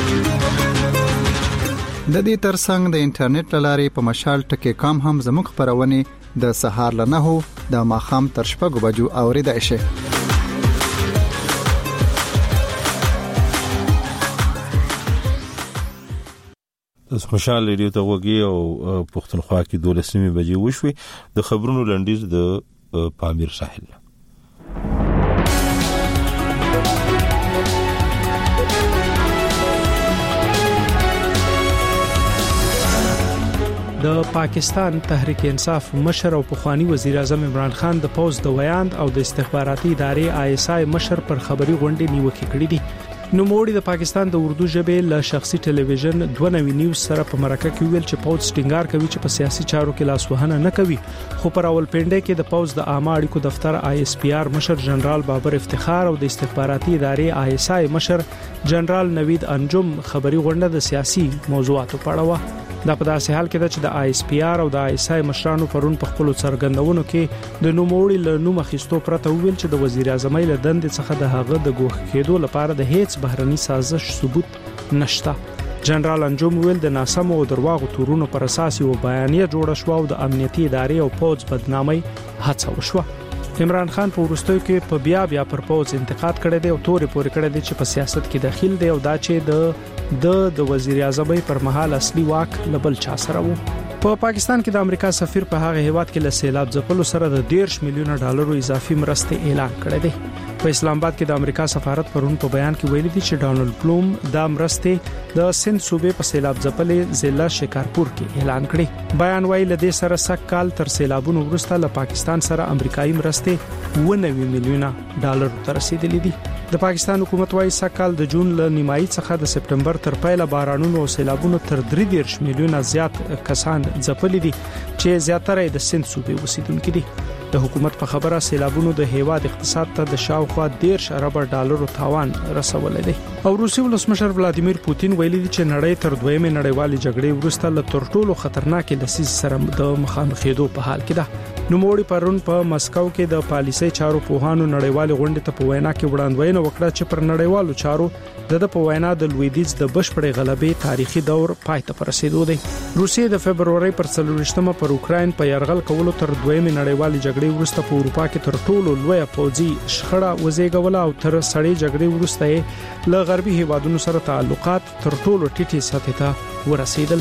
Speaker 10: د دې ترڅنګ د انټرنیټ لارې په مشال ټکی کام هم زموږ خبرونه د سهار ل 9 د ماخام تر 6 بجو اوریدای شي.
Speaker 1: اس مشال ریډیو ته وګي او پښتونخوا کې 12 بجې وشوي. د خبرونو لنډیز د پامیر ساحل.
Speaker 2: د پاکستان تحریک انصاف مشر او پخوانی وزیر اعظم عمران خان د پوز د ویاند او د استخباراتي ادارې ISI مشر پر خبري غونډې نیوکه کړې دي. نو موړي د پاکستان د اردو ژبې له شخصي ټلویزیون 29 نیوز سره په مرکه کې ویل چې پوز ټینګار کوي چې په سیاسي چارو کې لاسوهنه نه کوي، خو پر راولپنډي کې د پوز د عامه اړیکو دفتر ISPR مشر جنرال بابر افتخار او د استخباراتي ادارې ISI مشر جنرال نوید انجم خبري غونډه د سیاسي موضوعاتو په اړه و. دا په داسې حال کې چې د ISPR او د ISI مشرانو پرون په خپل څرګندونو کې د نوموړي له نوم اخیستو پرته ویل چې د وزیر اعظم له دندې څخه د هغه د ګوښ کېدو لپاره د هیڅ بهرني سازش ثبوت نشته. جنرال انجم ویل د ناسم او درواغو تورونو پر اساس یو بیانیه جوړه شو او د امنیتي ادارې او پوز بدنامي هڅه وشوه. عمران خان په ورستیو کې په بیا پر پوز انتقاد کړی دی او تورې پورې کړی دی چې په سیاست کې داخل دی او دا چې د وزیر اعظم پر مهال اصلي واک لبل چا سره وو. په پاکستان کې د امریکا سفیر په هغه هیواد کې له سیلاب ځپلو سره د 10 میلیون ډالرو اضافي مرستې اعلان کړې ده. په اسلام آباد کې د امریکا سفارت پرون په بیان کې ویلي دي چې ډانلډ بلوم د مرستې د سند صوبې په سیلاب ځپلې ضلع شکارپور کې اعلان کړي. بیان وایي له دې سره سکهال تر سیلابونو وروسته له پاکستان سره امریکایي مرستې 90 میلیون ډالر ته رسیدلې دي. د پاکستان حکومت وايي سکهال د جون له نیمایي څخه د سپټمبر تر پایله بارانونو او سیلابونو تر 30 میلیون زیات کسان ځپلي دي چې زیاتره د سند صوبې اوسیدونکو دي. د حکومت په خبره سیلابونو د هیواد اقتصاد ته د شاوخوا 10 ارب ډالرو تاوان رسولې دي. او روسي ولسمشر ولادیمیر پوتین ویلي دي چې نړۍ تر دویمه نړیوالې جګړې وروسته له ترټولو خطرناک لسیز سره د مخامخېدو په حال کې ده. نو موړي پرون په مسکو کې د پالیسي چارو پوهانو نړیوال غونډې ته په وینا کې وړاندوینه وکړه چې پر نړیوالو چارو د په وینا د لویدیځ د بشپړې غلبې تاریخي دور پای ته رسیدو دی. روسیې د فبرवरी پر 24مه پر اوکراین په يرغل کولو تر دویمه نړیوالې جګړې وروسته په اروپا کې تر ټولو لوی پوځي شخړه وزېګوله او تر سړې جګړې وروسته له غربي هیوادونو سره تعلقات تر ټولو ټیټې سطح ته ورسېدل.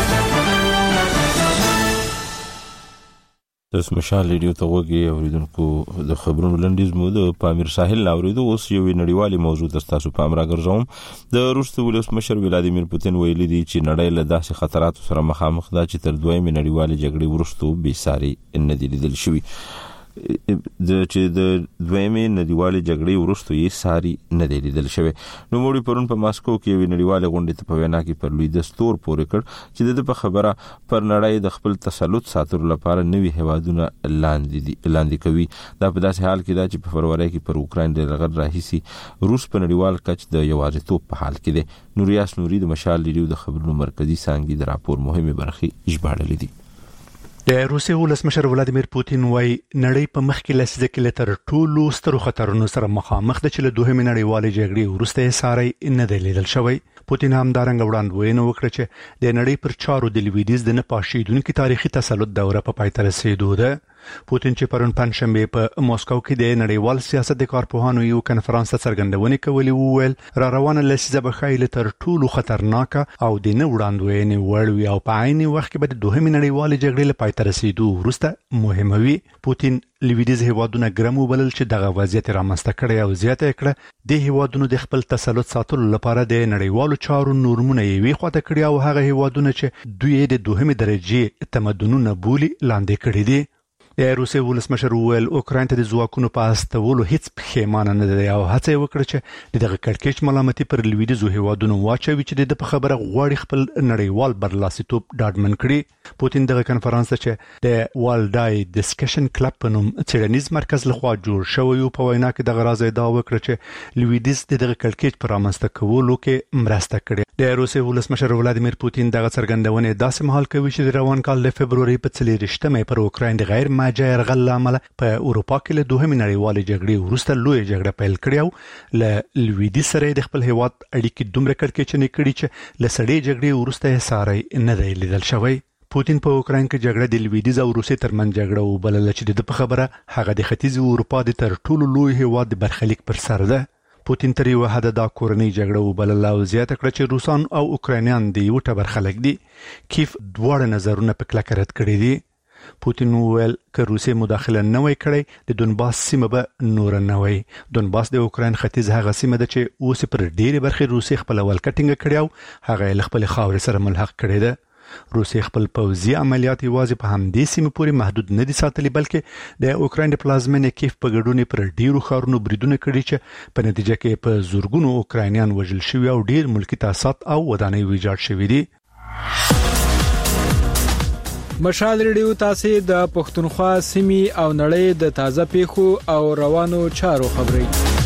Speaker 1: د مشال ریډیو ته وګورئ اوریدونکو د خبرونو لنډیز مو د پامیر ساحل اوریدو. اوس یو نړیوالي موضوع تاسو په امر راګرځوم. د روس ولسمشر ولادیمیر پوتین ویلي دی چې نړۍ له داسې خطراتو سره مخامخ ده چې تر دویمه نړیوالې جګړې وروسته به ساري نه دي لیدل شوی. د دویمه نړیوالې جګړې وروسته یې ساري نه دی لیدل شوی. نو موږ پرون په ماسکو کې یو نړیوالې غونډې ته په وینا کې پر لوی دستور پورې کړ چې د په خبره پر نړۍ د خپل تسلط ساتلو لپاره نوي هوادونه لاندې کوي. دا په داسې حال کې دا چې په فروری کې پر اوکراین د لغړ راهیسي روس په نړیوال کچ د یوازیتوب په حال کې دی. نوریاس نوري د مشال ریډیو د خبرونو مرکزی څنګه د راپور مهمه برخه ژباړلې دي.
Speaker 3: د روسي ولسمشر ولادیمیر پوتین وايي نړۍ په مخ کې لسیزه کې تر ټولو سترو خطرونو سره مخامخ ده چې له دوهمې نړیوالې جګړې وروسته ساري نه دی لیدل شوی. پوتین هم دارنګ وړاندوینه وکړه چې د نړۍ پر چارو د لویدیځ د نه پاشیدونکو تاریخي تسلط دوره په پای ته رسیدو ده. پوتین چې پرون پنځشنبه په موسکو کې د نړیوال سیاست د کارپوهانو یو کنفرانس ته څرګندونه کولې وویل را روانه لسیزه به خایله تر ټولو خطرناک او د نه وړاندوینې وړ وي او په عین وخت کې به د دوهمې نړیوالې جګړې لپاره تر رسیدو وروسته مهمه وي. پوتین لویدیځ هیوادونه ګرم وبلل چې دغه وضعیت رامنځته کړي او زیاته کړه د هیوادونو د خپل تسلط ساتلو لپاره د نړیوالو چارو نورمونه یې خواته کړي او هغه هیوادونه چې دوی د دوهمې درجه تمدنونه بولي لاندې کړي دي. د روسي ولسمشر ویل اوکراین ته د ځواکونو په استولو هیڅ پښیمانه نه دی او هڅه وکړه چې دغه کړکېچ ملامتي پر لویدیځ هیوادونو واچوي چې د خبره غواړي خپل نړیوال برلاسیتوب ډاډمن کړي. پوتین دغه کنفرانس چې د والډای ډسکشن کلب په نوم څېړنیز مرکز لخوا جوړ شوی په وینا کې د غراز دا وکړه چې لویدیز دغه کلکېج پر رامنځته کولو کې مرسته کړې د روسي ولسمشر ولادیمیر پوتین دغه څرګندونه داسې مهال کوي چې د روان کال د فبرवरी په 23 پر اوکراین د غیر ماجه يرغل لامل په اروپا کې له دوهمې نړیوالې جګړې وروسته لوی جګړه پیل کړې او له لویدیز سره د خپل هیواد اړیکې دومره کړکېچنې کړې چې له سړې جګړې وروسته ساري نه دی لیدل شوی پوتین په اوکراین کې جګړه د لویدیز او روسي ترمنځ جګړه وبلل چې د خبره هغه د ختیځ اروپا د تر ټولو لوی هیواد د برخلیک پر سر ده پوتین تر یو حد دا کورنۍ جګړه وبلل او زیاته کړه چې روسان او اوکراینیان د یو ټبر خلک دي کیف دواړه نظرونه په کلک رد کړی دي پوتین ویل چې روسي مداخله نه وای کړی د دونباس سیمه به نور نه وای دونباس د اوکراین ختیځ هغه سیمه ده چې اوس پر ډېری برخې روسي خپل ولکټینګ کړی او هغه خپل خاور سره ملحق کړی ده روسي خپل پوځي عملیات یوازې په همدې سیمه پورې محدود نه دي ساتلي بلکې د اوکراین د پلازمینې کیف په ګډون پر ډیرو خارونو بریدونه کړي چې په نتیجه کې په زورګونو اوکراینیان وژل شوي او ډیر ملکی تاسیسات او ودانۍ ویجاړ شوي دي
Speaker 2: مشال ریډیو تاسو د پښتونخوا سیمې او نړۍ د تازه پیښو او روانو چارو خبري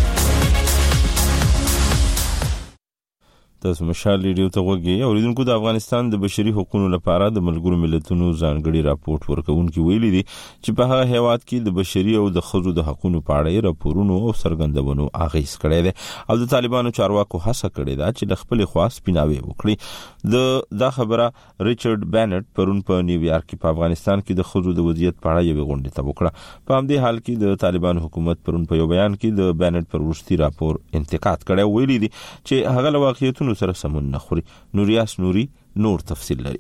Speaker 1: تاسو مشال ریډیو ته وګورئ او لیدونکو د افغانستان د بشري حقوقو لپاره د ملګرو ملتونو ځانګړي راپورټ ورکوونکي ویلي دي چې په هغه هیواد کې د بشري او د خزو د حقوقو په اړه راپورونو او څرګندونو اغېز کړی دی او د طالبانو چارواکو هڅه کړې ده چې د خپل خواص پیناوي وکړي دا خبره ریچارډ بینټ پرون په نیویارک کې په افغانستان کې د خزو د وضعیت په اړه یو غونډه ته وکړه په همدې حال کې د طالبانو حکومت پرون په یو بیان کې د بینټ پر وروستي راپور انتقاد کړی ویلي دي چې هغه واقعیتونو سره سمون نه خوري نوریاس نوري نور تفصیل لري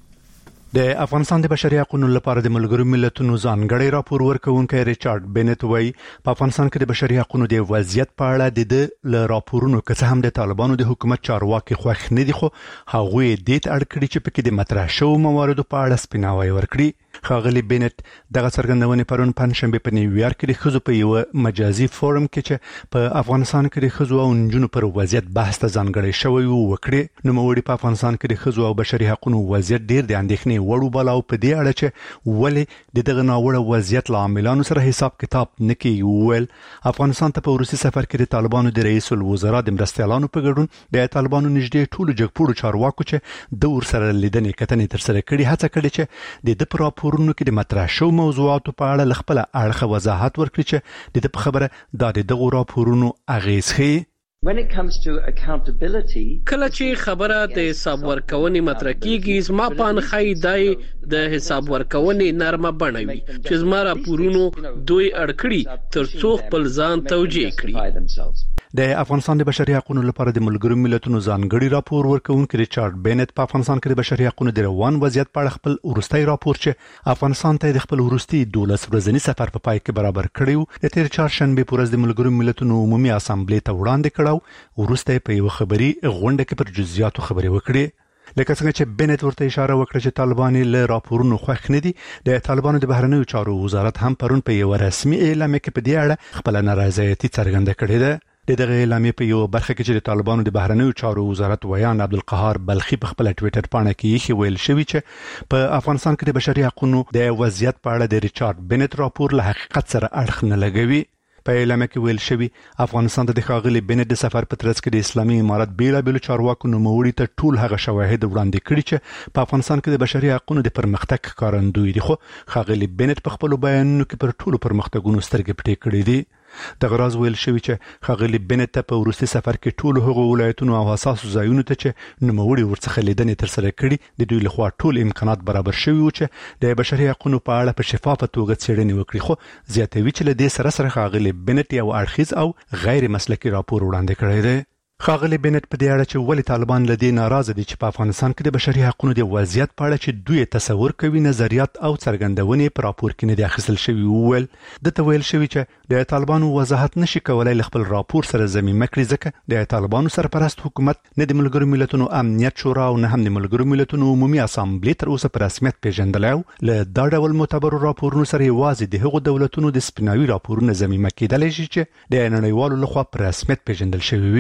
Speaker 3: د افغانستان د بشري حقوقو لپاره د ملګرو ملتونو ځانګړي راپور ورکوونکی ریچارډ بینټ وایي په افغانستان کې د بشري حقوقو د وضعیت په اړه د راپورونو که هم د طالبانو د حکومت چارواکي خوښ نه دي خو هغه دې ته اړ کړی چې پکې د مطرح شو مواردو په اړه سپیناوی ورکړي خاغلی بینټ دغه څرګندونه پرون پنځشنبه په نیویارک کې د خزو په یو مجازي فورم کې چې په افغانستان کې د خزو او نجونو پر وضعیت بحث ته ځانګړی شوی وکړي نو موړي په افغانستان کې د خزو او بشري حقوقو وضعیت ډیر د اندېښنې وړ وباله او په دې اړه چې ولې دغه ناوړه وضعیت له عاملانو سره حساب کتاب نکي ویل افغانستان ته په روسي سفر کې د طالبانو د رئیس الوزرا د مرستيالانو په ګډون د طالبانو نږدې ټولو جګپوړو چارواکو چې د ور سره لیدنې کتنې تر سره کړي هڅه کړې چې د پورونو کې د مطرح شو موضوعاتو په اړه خپل اړخ وضاحت ورکړي چې د خبره د دغه راپورونو اغیز ښيي
Speaker 4: When it comes to accountability
Speaker 5: کله چې خبره د حساب ورکونې مطرح کیږي زما پان خیدای د حساب ورکونې نرمه بڼوي چې زما راپورونو دوی اړکړي ترڅو خپل ځان توجیه کړي
Speaker 3: د افغانستان د بشري حقوقو لپاره د ملګرو ملتونو ځانګړي راپور ورکوونکي ریچارډ بینټ په افغانستان کې د بشري حقوقو د روان وضعیت په اړه خپل ورستۍ راپور چې افغانستان ته د خپل ورستي 12 ورځنی سفر په پای کې برابر کړیو د تیر چهارشنبه پر ورځ د ملګرو ملتونو عمومي اسامبلې ته وړاندې کړو ورسته په یو خبري غونډه کې پر جزئیاتو خبري وکړي لکه څنګه چې بینټ ورته اشاره وکړه چې طالبان له راپورونو خوښ نه دي د طالبانو د بهرنیو چارو وزارت هم پرون په یو رسمي اعلان کې په دې اړه خپل نارضایتي څرګنده کړې ده دغه اعلان په یو برخه کې چې د طالبانو د بهرنیو چارو وزارت ویان عبدالقهار بلخي په خپل ټوئیټر باندې کې ویل شوی چې په افغانستان کې د بشري حقوقو د وضعیت په اړه د ریچارډ بینټ راپور له حقیقت سره اړخ نه لګوي په اعلان کې ویل شوی افغانستان ته د خاغلی بینټ د سفر په ترڅ کې د اسلامي امارات بیلابل چارواکو نوموړي ته ټول هغه شواهد وړاندې کړي چې په افغانستان کې د بشري حقوقو د پرمختګ ښکارندوی دي خو خاغلی بینټ په خپل بیانونو کې پر ټولو پرمختګونو سترګې پټې کړې دي د غراز ویل شوی چې خاغلی بینټ په ورستي سفر کې ټول هغو ولایتونو او حساس ځایونو ته چې نوموړي ورڅخه لیدنې تر سره کړي د دوی لخوا ټول امکانات برابر شوي و چې د بشري حقوقو په اړه په شفافه توګه څېړنې وکړي خو زیاتوي چې له دې سره خاغلی بینټ یو اړخیز او غیر مسلکي راپور وړاندې کړی دی خاغلی بینټ په دې اړه چې ولې طالبان له دې ناراضه دي چې په افغانستان کې د بشري حقوقو د وضعیت په اړه چې دوی تصور کوي نظریات او څرګندونې په راپور کې نه دي اخیستل شوی ویل د تویل شوی چې د طالبانو وضاحت نشي کولای خپل راپور سره ضمیمه کړي ځکه د طالبانو سرپرست حکومت نه د ملګرو ملتونو امنیت شورا او نه هم د ملګرو ملتونو عمومي اسامبلې تر اوسه په رسمیت پیژندل او له دا ډول معتبر راپورونو سره یوازې د هغو دولتونو د سپیناوي راپورونو ضمیمه کېدل شي چې د نړیوالو لخوا په رسمیت پیژندل شوی وي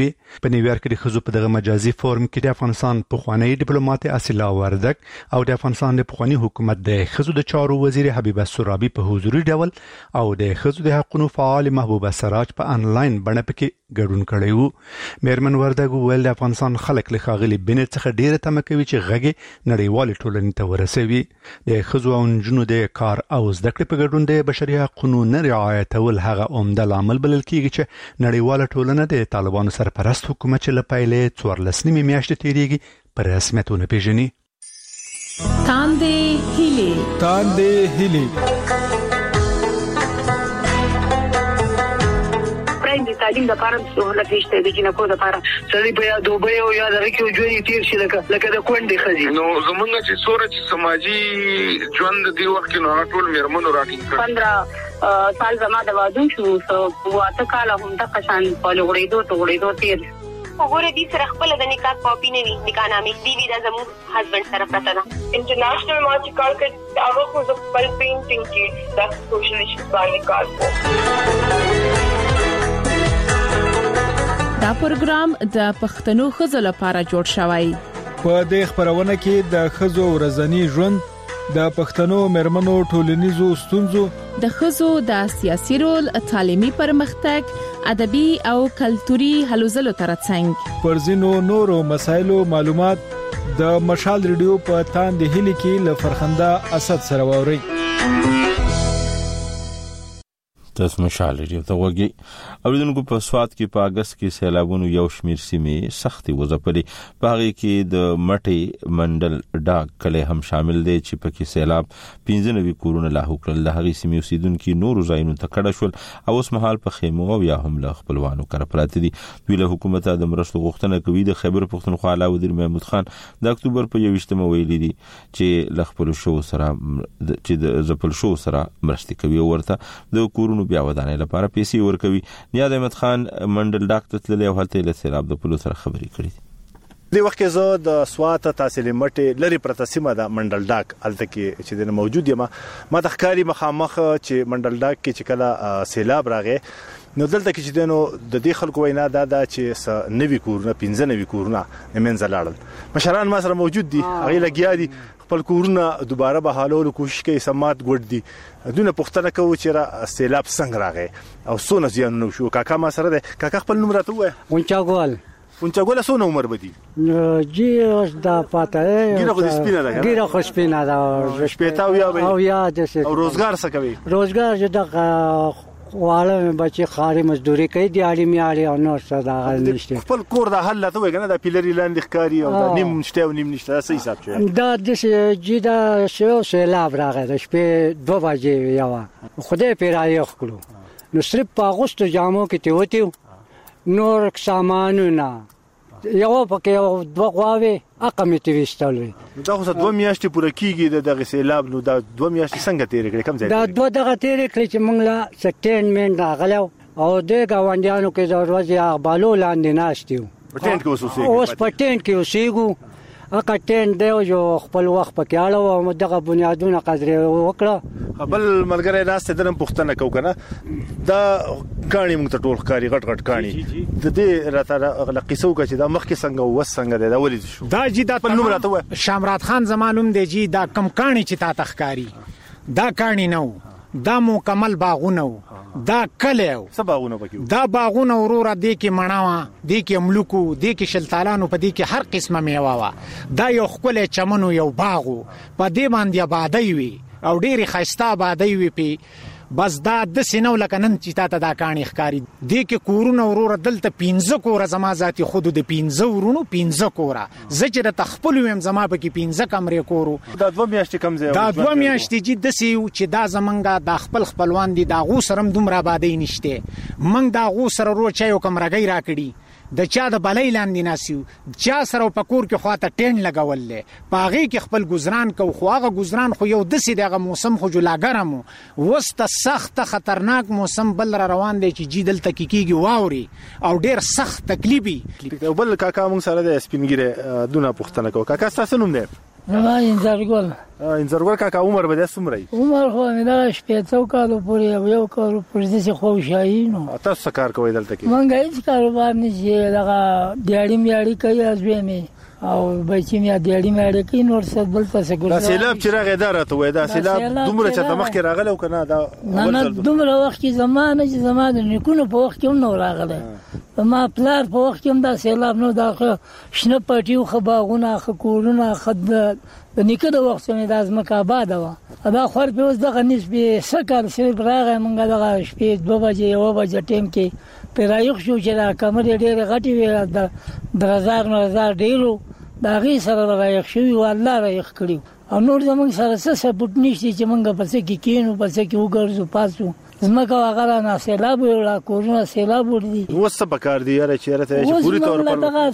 Speaker 3: په نیویارک کې د ښځو په دغه مجازي فورم کې د افغانستان پخوانی ډیپلوماټ اصیلا وردک او د افغانستان د پخوانی حکومت د ښځو د چارو وزیر حبیبه سرابي په حضوري ډول او د ښځو د حقوقو فعال محبوبه سراج په انلاین بڼه پکې ګډون کړی وو. میرمن وردک ویل د افغانستان خلک له ښاغلي بنت څخه ډیره تمه کوي چې غږ نړیوال ټولنې ته ورسوي. د ښځو او نجونو د کار او زده کړې په ګډون د بشري حقوقو نه رعایتول هغه عمده لامل بلل کیږي چې نړیواله ټولنه د طالبانو سرپرست حکومت چې له پیلې 14 میاشتې تیریږي په رسمیت ونه پیژني.
Speaker 7: تاندې هیلې
Speaker 8: د تعلیم لپاره سہولت نشته د جنکو لپاره سړي په دوبه او یا د ریکو ژوند تیر شي لکه د کونډې خزي
Speaker 9: نو زمونږ چې سورج سماجی ژوند دی وخت نو ټول میرمنو راټینګ کړ
Speaker 8: 15 سال زما د وادو شو واته کال هم د قشان په لغړېدو تیر
Speaker 11: وګوره دې سره خپل د نکاح کاپی نه وي نکاح نامې دی د زمو هسبند سره پته ده.
Speaker 13: انټرنیشنل ما چې کار کړ هغه خو د خپل پینټینګ کې د سوشل ایشوز باندې کار کوي.
Speaker 14: دا پروګرام د پښتنو ښځو لپاره جوړ شوی.
Speaker 7: په دې خبرونه کې د ښځو ورځنی ژوند، د پښتنو مېرمنو ټولنیزو ستونزو،
Speaker 14: د ښځو د سیاسي رول، تعلیمي پرمختګ، ادبي او کلتوري هلو ځلو ترڅنګ
Speaker 7: پر ځینو نورو مسایلو معلومات د مشال ریډیو په تاندې هیلې کې له فرخنده اسد سره ووري.
Speaker 1: تاسو مشال ریډیو ته وګورئ. اوریدونکو په سواد کې په اگست کې سیلابونو یو شمیر سیمې سختي وځپلې. په هغه کې د مټي منډل ډاګ کله هم شامل دي چې په کې سیلاب 15 کورونه لاهو کړل. د هغې سیمې اوسیدونکو نورو ځایونو ته کډه شول او اوس مهال په خیمو او یا هم له خپلوانو کړه پراته دي. دوی له حکومت د مرستو غوښتنه کوي. د خیبر پښتونخوا اعلی وزیر محمود خان د اکتوبر په 21مه ویلي دي چې له خپل شو سره چې د زپل شو سره مرستې کوي او ورته د کورونو بیا ودانې لپاره پیسې ورکوي. نیاز احمد خان منډل ډاک ته تللی او هلته له سیلاب د پلو سره خبرې کړې دي.
Speaker 15: د وخت زه د سوات تحصیل مټي لري پرته سیمه د منډل ډاک الته کې چې د موجود یم ما د ښکاری مخامخ چې منډل ډاک کې چې کله سیلاب راغی نو دلته کې چې دنو د دې خلکو وینا دا چې 90 کورونه 15 کورونه نمنځ لاړل. مشران ما سره موجود دي، هغه لګیا دي خپل کورونه دوباره بحالولو کوشش کوي. سمات ګډ دي دونه پښتنه کوي چې را سیلاب څنګه راغی او څونه زیان نو شو. کاکا ما سره ده. کاکا خپل نوم راته وای. اونچاګول څونه عمر بدی
Speaker 16: جی اوس دا پاته
Speaker 15: ګیره خو سپینه ده.
Speaker 16: ګیره خو سپینه ده.
Speaker 15: شپېتا
Speaker 16: او یا د
Speaker 15: او روزګار څه کوي؟
Speaker 16: روزګار چې د واله بچي خاري مزدوري کوي دی اړي میاري او نو صدا غل نشته.
Speaker 15: خپل کور د حل ته وګنه د پیلری لاندې ښکاری او د نیم شته او نیم نشته. صحیح حساب شوی
Speaker 16: دا د جیدا شو سیلاب راغی د شپې 2 بجې یو خدای پیرای خپلو نو صرف په اگست جامو کې ته وتی نور سامانونه یو پکې 2 غواوي اقامت وستلوي.
Speaker 15: دا خو 2 میاشتې پوره کیږي د سیلاب نو دا 2 میاشتې څنګه تیر کړي کم ځای
Speaker 16: دا 2 دغه تیر کړي چې موږ لا سټینمنت راغلو او د گاونډیانو کې د ورځې اغبالو لاندې ناشتیو
Speaker 15: پټینټ کې اوسېږو.
Speaker 16: اوس پټینټ کې اوسېږو. اګه ټینټ دی جو خپل وخت پکې اړه او دغه بنیادونه قدرې وکړه.
Speaker 15: بل ملګری ناست دنه پښتنه کو کنه دا کانی موږ ته ټول ښکاری غټ کانی د دې راته قصو کې چې دا مخکې څنګه وسنګ دا ولې شو
Speaker 29: دا جی دا
Speaker 15: په نوم راته و
Speaker 29: شامرات خان زمانوم دی جی دا کم کانی چې تا تخکاری دا کانی نو دا مکمل باغونه دا کلیو
Speaker 15: سباغونه پکې
Speaker 29: دا باغونه وروره دی کې مڼاوه دی کې املوکو دی کې شلتالانو په دی کې هر قسمه میوه وا. دا یو خپل چمنو یو باغو په دې باندې آبادی وي او ډېری خسته آبادی وي په بس دا د سينو لکنن چې تا ته دا کانی ښکاری دی کې کورونه وروره دلته 15 کوره زما ذاتی خود د 15 ورونو 15 کوره زجر تخپل ويم زما په کې 15 کمرې کورو.
Speaker 15: دا 2 میاشتې کم ځای
Speaker 29: دا 2 میاشتې چې د سیو چې دا زمنګا د خپل خپلوان دي دا غو سرم دومره آبادی نشته. من دا غو سره رو چایو کمرګی راکړي د چا د بلای لاندې ناسیو چا سره په کور کې خواته ټین لګولې پاغي کې خپل گزاران کو خواغه گزاران خو یو د سې دغه موسم خو جلاګرم وسته سخت خطرناک موسم بل را روان دی چې جیدل تکیکیږي واوري او ډیر سخت تکلیفي.
Speaker 15: بل کاکا مونږ سره د سپینګره دونه پښتنه کو. کاکا تاسو نوم دی؟
Speaker 6: زما انځرګل
Speaker 15: انځرګل کاکا عمر به څومره وي؟
Speaker 6: عمر خو مې دا 15 کالو پورې او 1 کال پورې چې خو شاینو.
Speaker 15: تاسو کار کوئ دلته کې؟
Speaker 6: مونږ هیڅ کاروبار نه چې دغه دیاړي کوي ازوي مې او بچی مې دیاړي مې کوي نور څه بل څه ګورم.
Speaker 15: دا سیلاب چې راغی دا راته وای دا سیلاب دومره چې د مخ کې راغله او کنه دا
Speaker 6: نه دومره وخت کې زمانه د نیکونو په وخت کې نو راغله. ما پلار په وخت کې هم دا سیلاب نو دا شنه پټیو خباغونه خکورونه خد د نیکه د وخت مې د ازمکه آباد و دا خور په اوس دغه نسبه سکل سره راغی مونږ دغه شپې 2 بجې 1 بجې ټیم کې پیرایخ شو چې دا کمرې ډېر غټي وي د 1000 ډیرو دا غي سره رايخ شوی والله رايخ کړیو او نور زمونږ سره څه سپورټ نشته چې مونږ په څه کې کینو په څه کې وګرځو پاسو زمکه هغه نه سیلاب ولا کورونه سیلاب وردي
Speaker 15: وسه پکار دی یاره چې راته چې پوری تور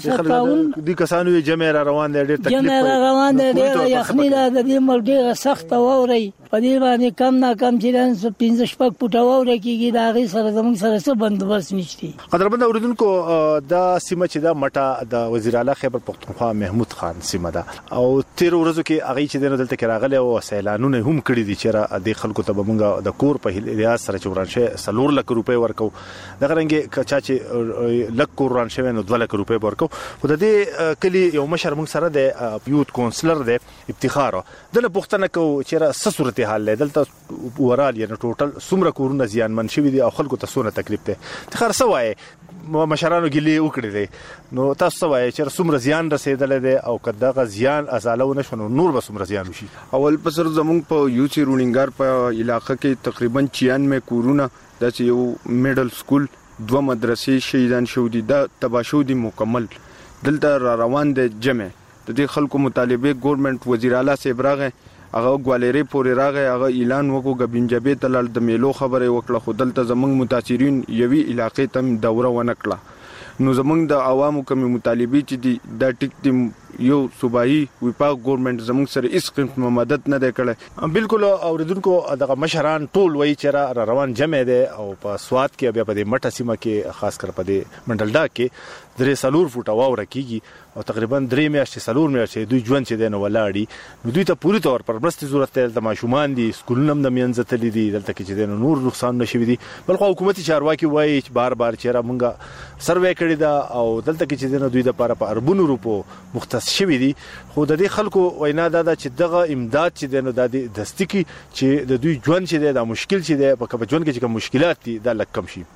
Speaker 15: پر دي کسانو جمع را روان دي ډېر تکلیف
Speaker 6: جمع روان دي ډېر یخنی د دې مل ډېر سخت ووري په دې باندې کم نه کم چې 15 شپږ فوټه ووري کیږي دا غي سره زمونږ سره څه بندوبست نشته.
Speaker 15: قدرمن اوریدونکو دا سیمه چې دا مټه د وزیر اعلی خیبر پختونخوا محمود خان سیمه ده او 13 ورځو کې هغه چې دلته کې راغله او سیلانونه هم کړی دي چې د خلکو ته بمونګه د کور په ریاست سره چورانشه 3 لک روپے ورکو دغه رنګ کچا چې لک کوران شوی نو 2 لک روپے ورکو خو د دې کلی یو مشر موږ سره د یوت کونسلر د افتخار دله پښتنه کو چې څه صورت حال دلته ورال یعنی ټوټل سمره کورونه زیان من شوی دي او خلکو ته سونه تکلیف ته خر سوای مشرانو ګلی وکړي دي نو تاسو سوای چې سمره زیان رسیدل دي او کداغه زیان ازاله ونه شنو نور به سمره زیان وشي.
Speaker 12: اول پسر زمونږ په یوچی رونینګار په علاقې کې تقریبا 96 کورونه د یو میډل سکول 2 مدرسې شهیدان شو دي د تباشو دي مکمل دلته را روان دي جمع د دې خلکو مطالبه ګورنمنت وزیر اعلی صاحب راغی هغه ګوالری پورې راغی هغه اعلان وکړو غبینجبه تلل د میلو خبره وکړه خو دلته زمنګ متاثرین یوي علاقې تم دوره ونکړه نو زمنګ د عوامو کوم مطالبه چې دي د ټیک دي یو صوبایي وپاک ګورنمنت زمنګ سره اس قسم مدد نه دی کړی. بالکل اوریدونکو دغه مشران ټول وایي چې را روان جمع دي او په سواد کې بیا په دې مټه سیمه کې خاص کر په دې منډلډا کې 3 فوټه واوره کیږي او تقریبا 3 میاشتې 4 میاشتې دوی ژوند چې دنه ولاړی نو دوی ته پوری تور پر مرستي ضرورت ده د ماشومان دي سکولونه د مینځ تللی دي دلته کې چې دنه نور نقصان نشوي دي بلخو حکومتي چارواکي وایي چې بار چیرې مونږه سروې کړی دا او دلته کې چې دنه دوی د لپاره په اربونو روپو مختص شوی دي خو د دې خلکو وینا دا چې دغه امداد چې دنه د دستکی چې د دوی ژوند چې د مشکل چې د په ژوند کې چې مشکلات دي دا لکم شي.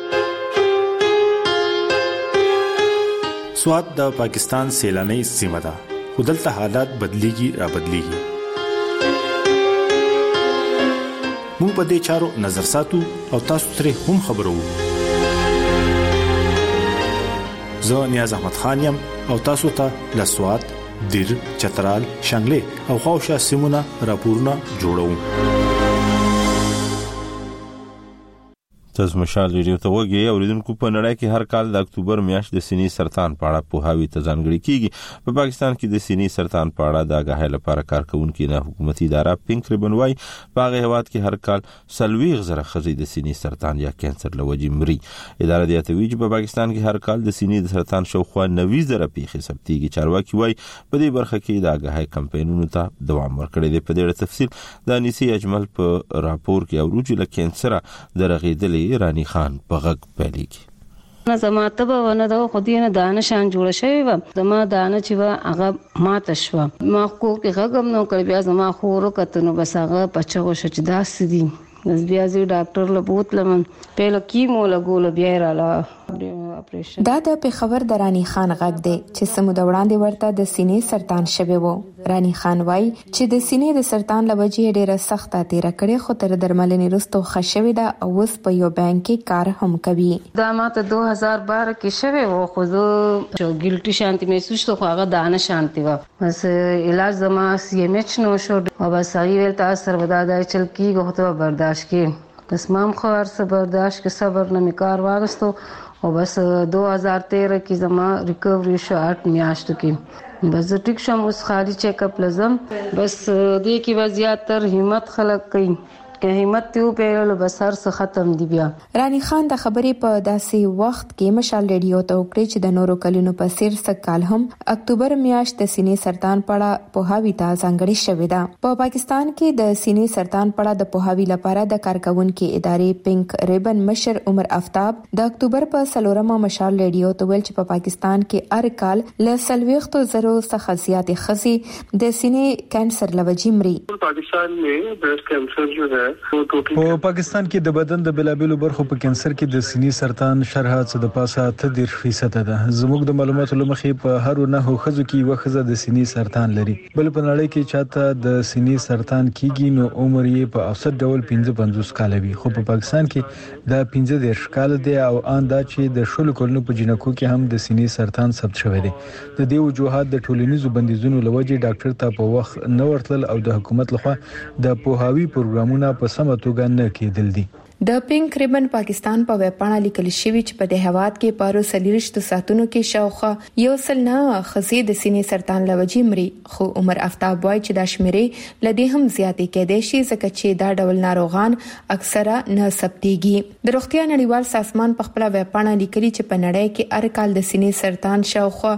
Speaker 17: سواد د پاکستان سیلانی سیمه ده خو دلته حالات بدلیږي را بدلیږي موږ په دې چارو نظر ساتو او تاسو ترې هم خبرو زه نیاز احمد خان یم او تاسو ته له سواد دیر چترال شانګله او خوشا سیمونه راپورونه جوړو.
Speaker 1: تاسو مشال ریډیو ته وګورئ اوریدونکو په نړۍ کې هر کال د اکتوبر میاشت د سینې سرطان په اړه پوهاوی ته ځانګړي کیږي. په پاکستان کې د سینې سرطان په اړه د آګاهۍ لپاره کارکونکو نه حکومتي اداره پینک ریبن وايي په هغه هواد کې هر کال 40,000 خزې د سینې سرطان یا کانسر له وجې مري. اداره د اتوی چې په پاکستان کې هر کال د سینې د سرطان شاوخوا 90,000 پیښې ثبتېږي. چارواکي وايي په دې برخه کې د آګاهۍ کمپاینونو ته دوام ورکړي دي. په دې اړه تفصیل د انیسی اجمل په راپور کې اوروج له کانسر درغېدلې رانی خان په غږ پیلېږي.
Speaker 18: زما تبه ونه دا خو دې نه دانه شان جوړ شوی و زما دانه چې هغه ماته شو ما کو کې غږم نو کړ بیا زما خورو کته نو بس هغه پچو شو چې داس دي نس بیا زی ډاکټر له بوتلم پهله کیمو لګول بیا رااله
Speaker 19: دا د پیښور د رانی خان غږ دی چې سمو د وړاندې ورته د سینې سرطان شوی وو. رانی خان وای چې د سینې د سرطان لوجې ډیره سخته تیر کړې خو تر درملنې وروسته خښوي دا او اوس په یو بانک کې کار هم کوي.
Speaker 18: دا ماته 2012 کې شوی وو خو زه ګلټي شانتي محسوس خو هغه دانه شانتي و بس علاج زما سی ام ایچ نو شو او بس ای تاثر ودادا چل کیږي خو ته برداشت کې بس مام خو هر برداشت کې صبر نه کار واغستو او بس 2013 کې زما ریکوري شو 8 میاشتو کې بس ټیک شم اوس خالي چیک اپ لازم بس دې کې وضعیت تر همت خلق کړي که همت ته په بسر څخه ختم دی بیا.
Speaker 19: رانی خان د خبرې په داسې وخت کې مشال ریډیو ته وکړي چې د نورو کلونو په څیر سکال هم اکتوبر میاشت د سینې سرطان پړه پوهاوی ته ځانګړې شوې ده. په پاکستان کې د سینې سرطان پړه د پوهاوی لپاره د کارکونکو ادارې پینک ریبن مشر عمر آفتاب د اکتوبر په 4 مشال ریډیو ته ویل چې په پاکستان کې هر کال له 40,000 څخه زیاتې ښځې د سینې کانسر لوجې مري.
Speaker 20: پاکستان में ब्रेस्ट कैंसर जो है
Speaker 7: په پاکستان کې د بدن د بلابلو برخو په کانسر کې د سینې سرطان شرح څه د پاسه 30% ده. زموږ د معلوماتو لمخې په هر 9 ښځو کې یو ښځه د سینې سرطان لري. بل په نړۍ کې چاته د سینې سرطان کېږي نو عمر یې په اوسط ډول 55 کال وي. خو په پاکستان کې دا 15 کال دی او ان دا چې د شلو کلونو په جنکو کې هم د سینې سرطان ثبت شوی دی. د دې وجوهات د ټولنیزو بندیزونو لوجې ډاکټر ته په وخت نه ورتل او د حکومت لخوا د پوهاوی پروګرامونه په سمه توګه نه کېدل دي.
Speaker 19: د پینک ریبن پاکستان په ویبپاڼه لیکل شوی چې په د هواد کې پارو سلیرشت ساتونو کې شاوخه 109 خزې د سینې سرطان لوجې مري. خو عمر آفتاب وایي چې دا شمیرې لدی هم زیاتې کېدې شي ځکه چې دا ډول ناروغان اکثره نه ثبتېږي. د روغتیا نړیوال سازمان په خپل ویبپاڼه لیکلي چې په نړۍ کې هر کال د سینې سرطان شاوخه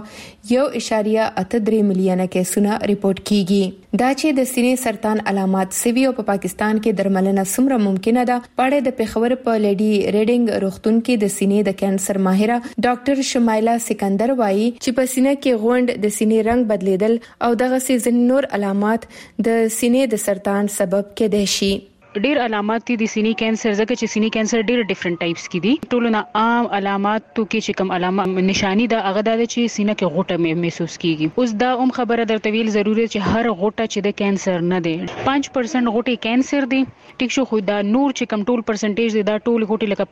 Speaker 19: 1.83 میلیونه کیسونه ریپورت کیږي. دا چې د سینې سرطان علامات سوي او په پاکستان کې درملنه څومره ممکنه ده پړې د پیښور په لیډي ریډینګ روغتون کې د سینې د کانسر ماهره ډاکټر شمایلا سکندر وایي چې په سینې کې غونډ د سینې رنگ بدلیدل او دغه سي نور علامات د سینې د سرطان سبب کېدای شي.
Speaker 21: ډیر علامات دي د سینې کانسر ځکه چې سینې کانسر ډیر ډیفرنٹ ټایپس کې دي. ټولونه عام علاماتو کې چې کوم علامه نشانی ده هغه د چې سینې کې غوټه محسوس کیږي. اوس دا خبره درته ویل ضروري چې هر غوټه چې د کانسر نه ده 5% غوټه کانسر دي. ټیک شو خو دا نور چې کوم ټول پرسنټیج دي دا ټول غوټه لکه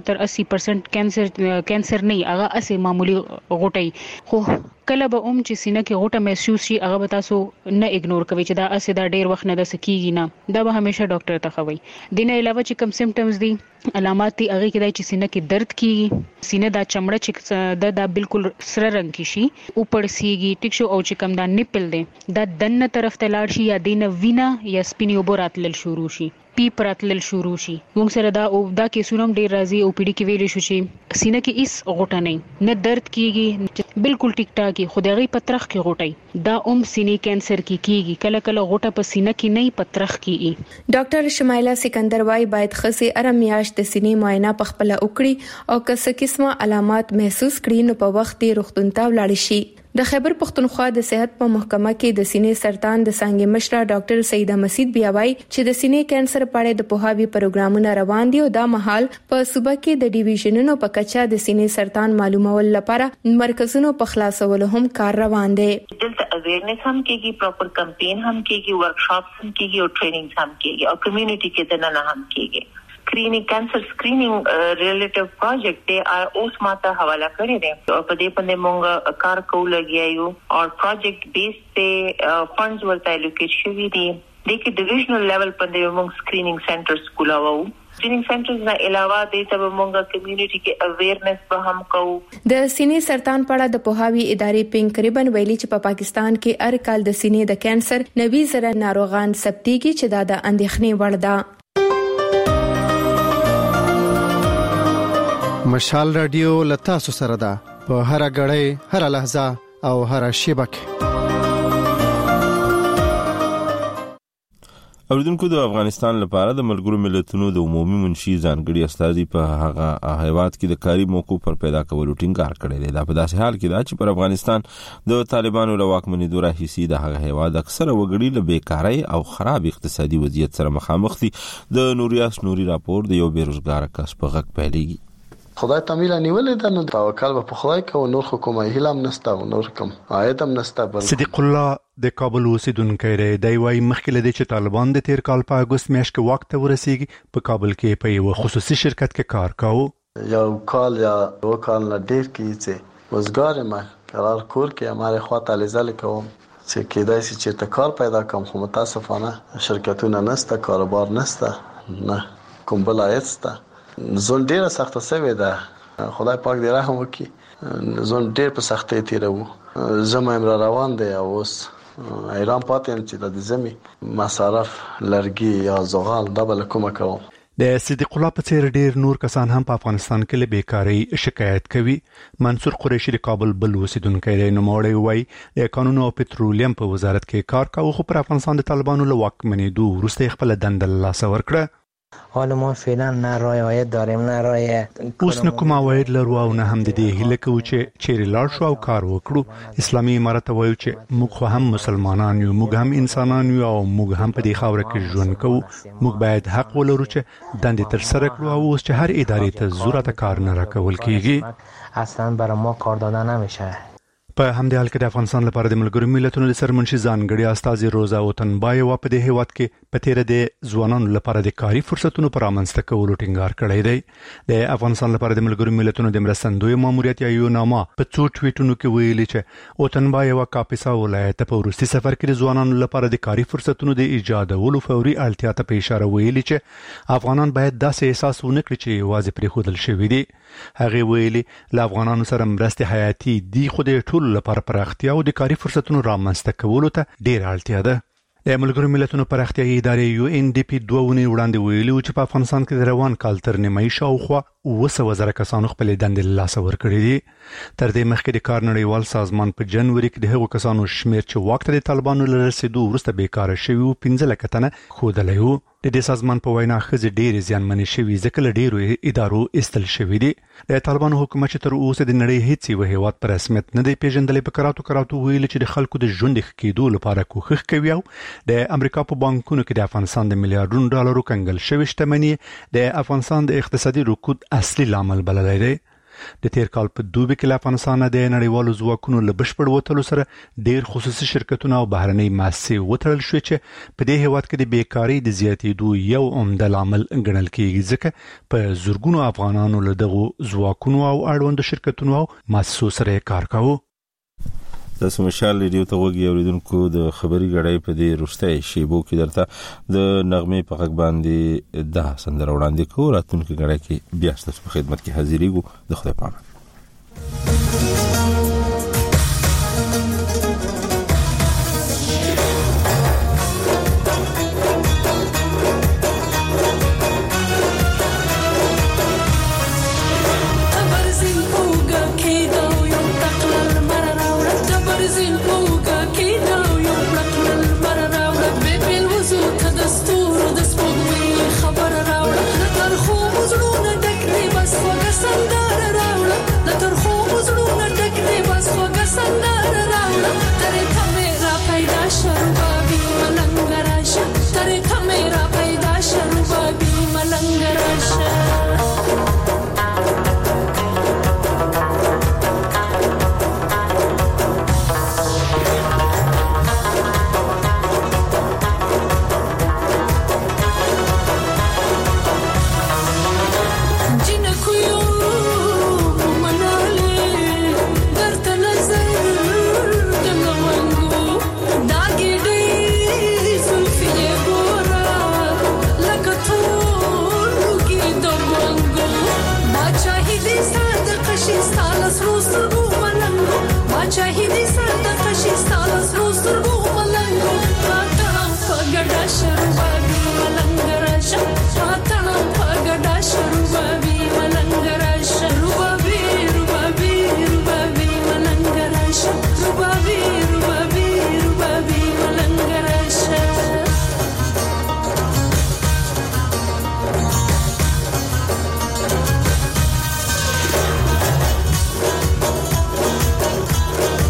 Speaker 21: 50 70 80% کانسر نه هغه اسې معمولی غوټه. خو کله به چې سینې کې غوټه محسوس شي هغه به تاسو نه اګنور کوئ چې دا اسې دا ډیر وخت نه د سکیږي نه. دا به همیشه ډاکټر ته خوي. دینه علاوه چې کوم سیمټمز دي علامات دي هغه کې د سینې کې درد کیږي. سینې دا چمړه چې دا بالکل سره رنگ کی شي او پړسیږي. ټیک شو او چې کوم دا نیپل دي دا دنه طرف ته لاړ شي یا دینه وینا یا سپینی وبراتل شروع شي پی پراتل شروع شي. موږ سره دا کیسونه ډیر راځي او پیډي کې ویل شو چې سینې کې هیڅ غوټه نه درد کیږي بالکل ټیک ټاک خدایي پترخ کې غوټي. دا سینې کانسر کې کیږي کله کله غوټه په سینې کې نه پترخ کیږي. ډاکټر شمایلا سکندر وايي باید خصي ارمیاش د سینې معاینه په خپل وکړي او که څه قسمه علامات محسوس کړي نو په وخت روغتون ته ولاړ شي. د خیبر پختونخوا د صحت په محکمه کې د سینې سرطان د څنګه مشره ډاکټر سیده مسید بیا وایي چې د سینې کانسر په اړه د پوهاوی پروګرامونه روان دي او دا مهال په صوبه کې د ډیویژنونو په کچه د سینې سرطان معلومول لپاره مرکزونو په خلاصولو هم کار روان دی.
Speaker 22: دلته اویرنس هم کېږي پراپر کمپین هم کېږي ورکشاپس هم کېږي او ټریننګز هم کېږي او کمیونټي کې دننه هم کېږي. کینسر سکرینینګ ریلیټیو پروجیکټ دی اوس ماته حواله کړی دی او په دې باندې موږ کار کوو لګیایو او پروجیکټ بیس ته فندز ورته الوکیټ شوی دي. د کې ډیویژنل لیول باندې موږ سکرینینګ سنټرز کولاو. سکرینینګ سنټرز نه علاوه د ته موږ کمیونټي کې اویرنس به هم کوو. د
Speaker 19: سینې سرطان په اړه د پوهاوی ادارې پینک ریبن ویلي چې په پاکستان کې هر کال د سینې د کانسر 90,000 ناروغان ثبتېږي چې دا د اندېښنې وړ ده.
Speaker 10: مشال رادیو لتا سره ده په هر غړې هر لحظه او هر شیبه کې.
Speaker 1: اوریدونکو د افغانستان لپاره د ملګرو ملتونو د عمومي منشي ځانګړي استاذي په هغه هیواد کې د کاري موقعو پر پیدا کولو ټینګار کړی دی. دا په داسې حال کې ده چې پر افغانستان د طالبانو له واکمنېدو راهیسې د هغه هیواد اکثره وګړي له بیکارۍ او خراب اقتصادي وضعیت سره مخامخ دي. د نوریاس نوري راپور د یو بیروزګار کس په غږ پیلېږي.
Speaker 23: خدای تعالی نیولې ده نو توکل په خدای کو نور حکومت هیلم نسته او نور کوم آیتم نسته.
Speaker 3: صدیق الله د کابل اوسیدونکو دی وایي مخکې لدی چې طالبان د تیر کال په اگست میاشت کې وخت ورسیږي په کابل کې په یو خصوصي شرکت کې کار کاوه.
Speaker 23: یو کال یا دو کال نه ډیر کیږي وزګار ما قرار کور کې امر خواته لزل کوم چې کېدای شي چې کار پیدا کوم خو متاسفانه شرکتونه نسته کاروبار نسته نه کوم بلایت سته. زون ډیره سخته سوي ده خدای پاک دې رحم وکړي. زون ډیر په سختۍ تیرو زما امر روان دی او اوس ایران پاتې چې د زمي مصارف لرګي یا زغال دا بل کومه کوم.
Speaker 3: د صدیق الله په څیر ډیر نور کسان هم په افغانستان کې له بیکاری شکایت کوي. منصور قریشي د کابل بل اوسیدونکی دی. نوموړی وایي د قانون او پټرولیم په وزارت کې کار کاوه، خو پر افغانستان د طالبانو له واکمنېدو وروسته خپل دنده له لاسه ورکړه.
Speaker 2: حالا ما فعلا نه رعایت داریم نه رعایت
Speaker 3: اوس نه کوم عواید لرو او نه هم د دې هیله کوو چې چیرې لاړ شو او کار وکړو. اسلامي امارت وایي چې موږ خو هم مسلمانان یو، موږ هم انسانان یو او موږ هم په دې خاوره کې ژوند کوو. موږ باید حق ولرو چې دندې تر سره کړو او اوس چې هر ادارې ته ضرورت کار نه راکول کیږي.
Speaker 2: اصلا برای ما کار داده نمیشه.
Speaker 3: په همدې حال کې د افغانستان لپاره د ملګرو ملتونو د سرمنشي ځانګړي استازي روزا اوتنبایوا په دې هیواد کې په تیر د ځوانانو لپاره د کاري فرصتونو پر رامنځته کولو ټینګار کړی دی. د افغانستان لپاره د ملګرو ملتونو د مرستندوی ماموریت یا یوناما په څو ټویټونو کې ویلي چې اوتنبایوا کاپیسا ولایت په وروستي سفر کې د ځوانانو لپاره د کاري فرصتونو د ایجادولو فوري اړتیا ته په اشاره ویلي چې افغانان باید داسې احساس ونه کړي چې یوازې پرېښودل شوي دي. هغه ویلي له افغانانو سره مرستې حیاتي دي، خو د ټولو لپاره پراختیا او د کاري فرصتونو رامنځته کولو ته ډېر اړتیا ده. د ملګرو ملتونو پراختیایي ادارې UNDP 2 ونې وړاندې ویلي و چې په افغانستان کې د روان کال تر نیمایي شاوخوا 700,000 کسانو خپل دندې له لاسه ورکړي دي. تر دې مخکې د کار نړیوال سازمان په جنوري کې د هغو کسانو شمېر چې واک ته د طالبانو له رسېدو وروسته بیکاره شوي وو 15 لکه تنه ښودلی و. د دې سازمان په وینا ښځې ډېرې زیانمنې شوي ځکه له ډېرو ادارو ایستل شوي دي. د طالبانو حکومت چې تر اوسه د نړۍ هیڅ یو هیواد په رسمیت نه دی پیژندلی په کراتو ویلي چې د خلکو د ژوند ښه کېدو لپاره کوښښ کوي او د امریکا په بانکونو کې د افغانستان د میلیارډونو ډالرو کنګل شوې شتمني د افغانستان د اقتصادي رکود اصلي لامل بللی دی. د تیر کال په دوبي کې له افغانستان د نړیوالو ځواکونو له بشپړ وتلو سره ډیر خصوصي شرکتونه او بهرنۍ مؤسسې وتړل شوې چې په دې هیواد کې د بیکاری د زیاتېدو یو عمده لامل ګڼل کېږي، ځکه په زورګونو افغانانو له دغو ځواکونو او اړوندو شرکتونو او مؤسسو سره کار کاوه.
Speaker 1: تاسو مشال ریډیو ته وګورئ اوریدونکو د خبري غړای په دې روستۍ شیبو کې درته د نغمې په غږ باندې د سندره وړاندې کوو. راتلونکي غړای کې بیا ستاسو په خدمت کې حاضرېږو. د خدای پامه.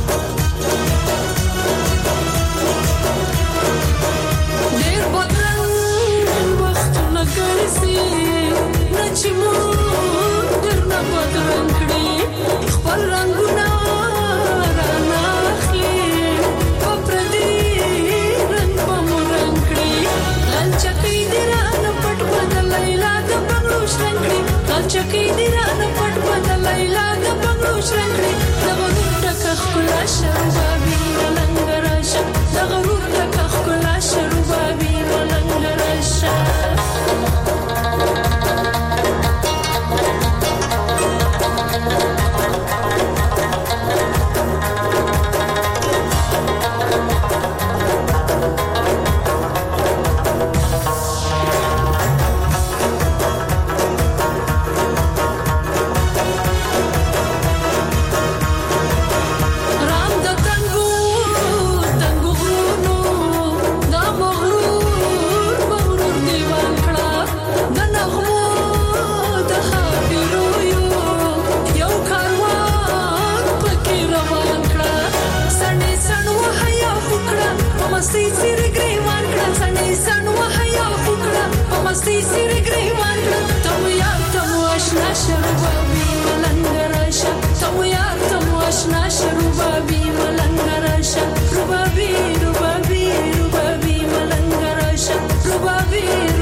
Speaker 4: Dear Bodran وي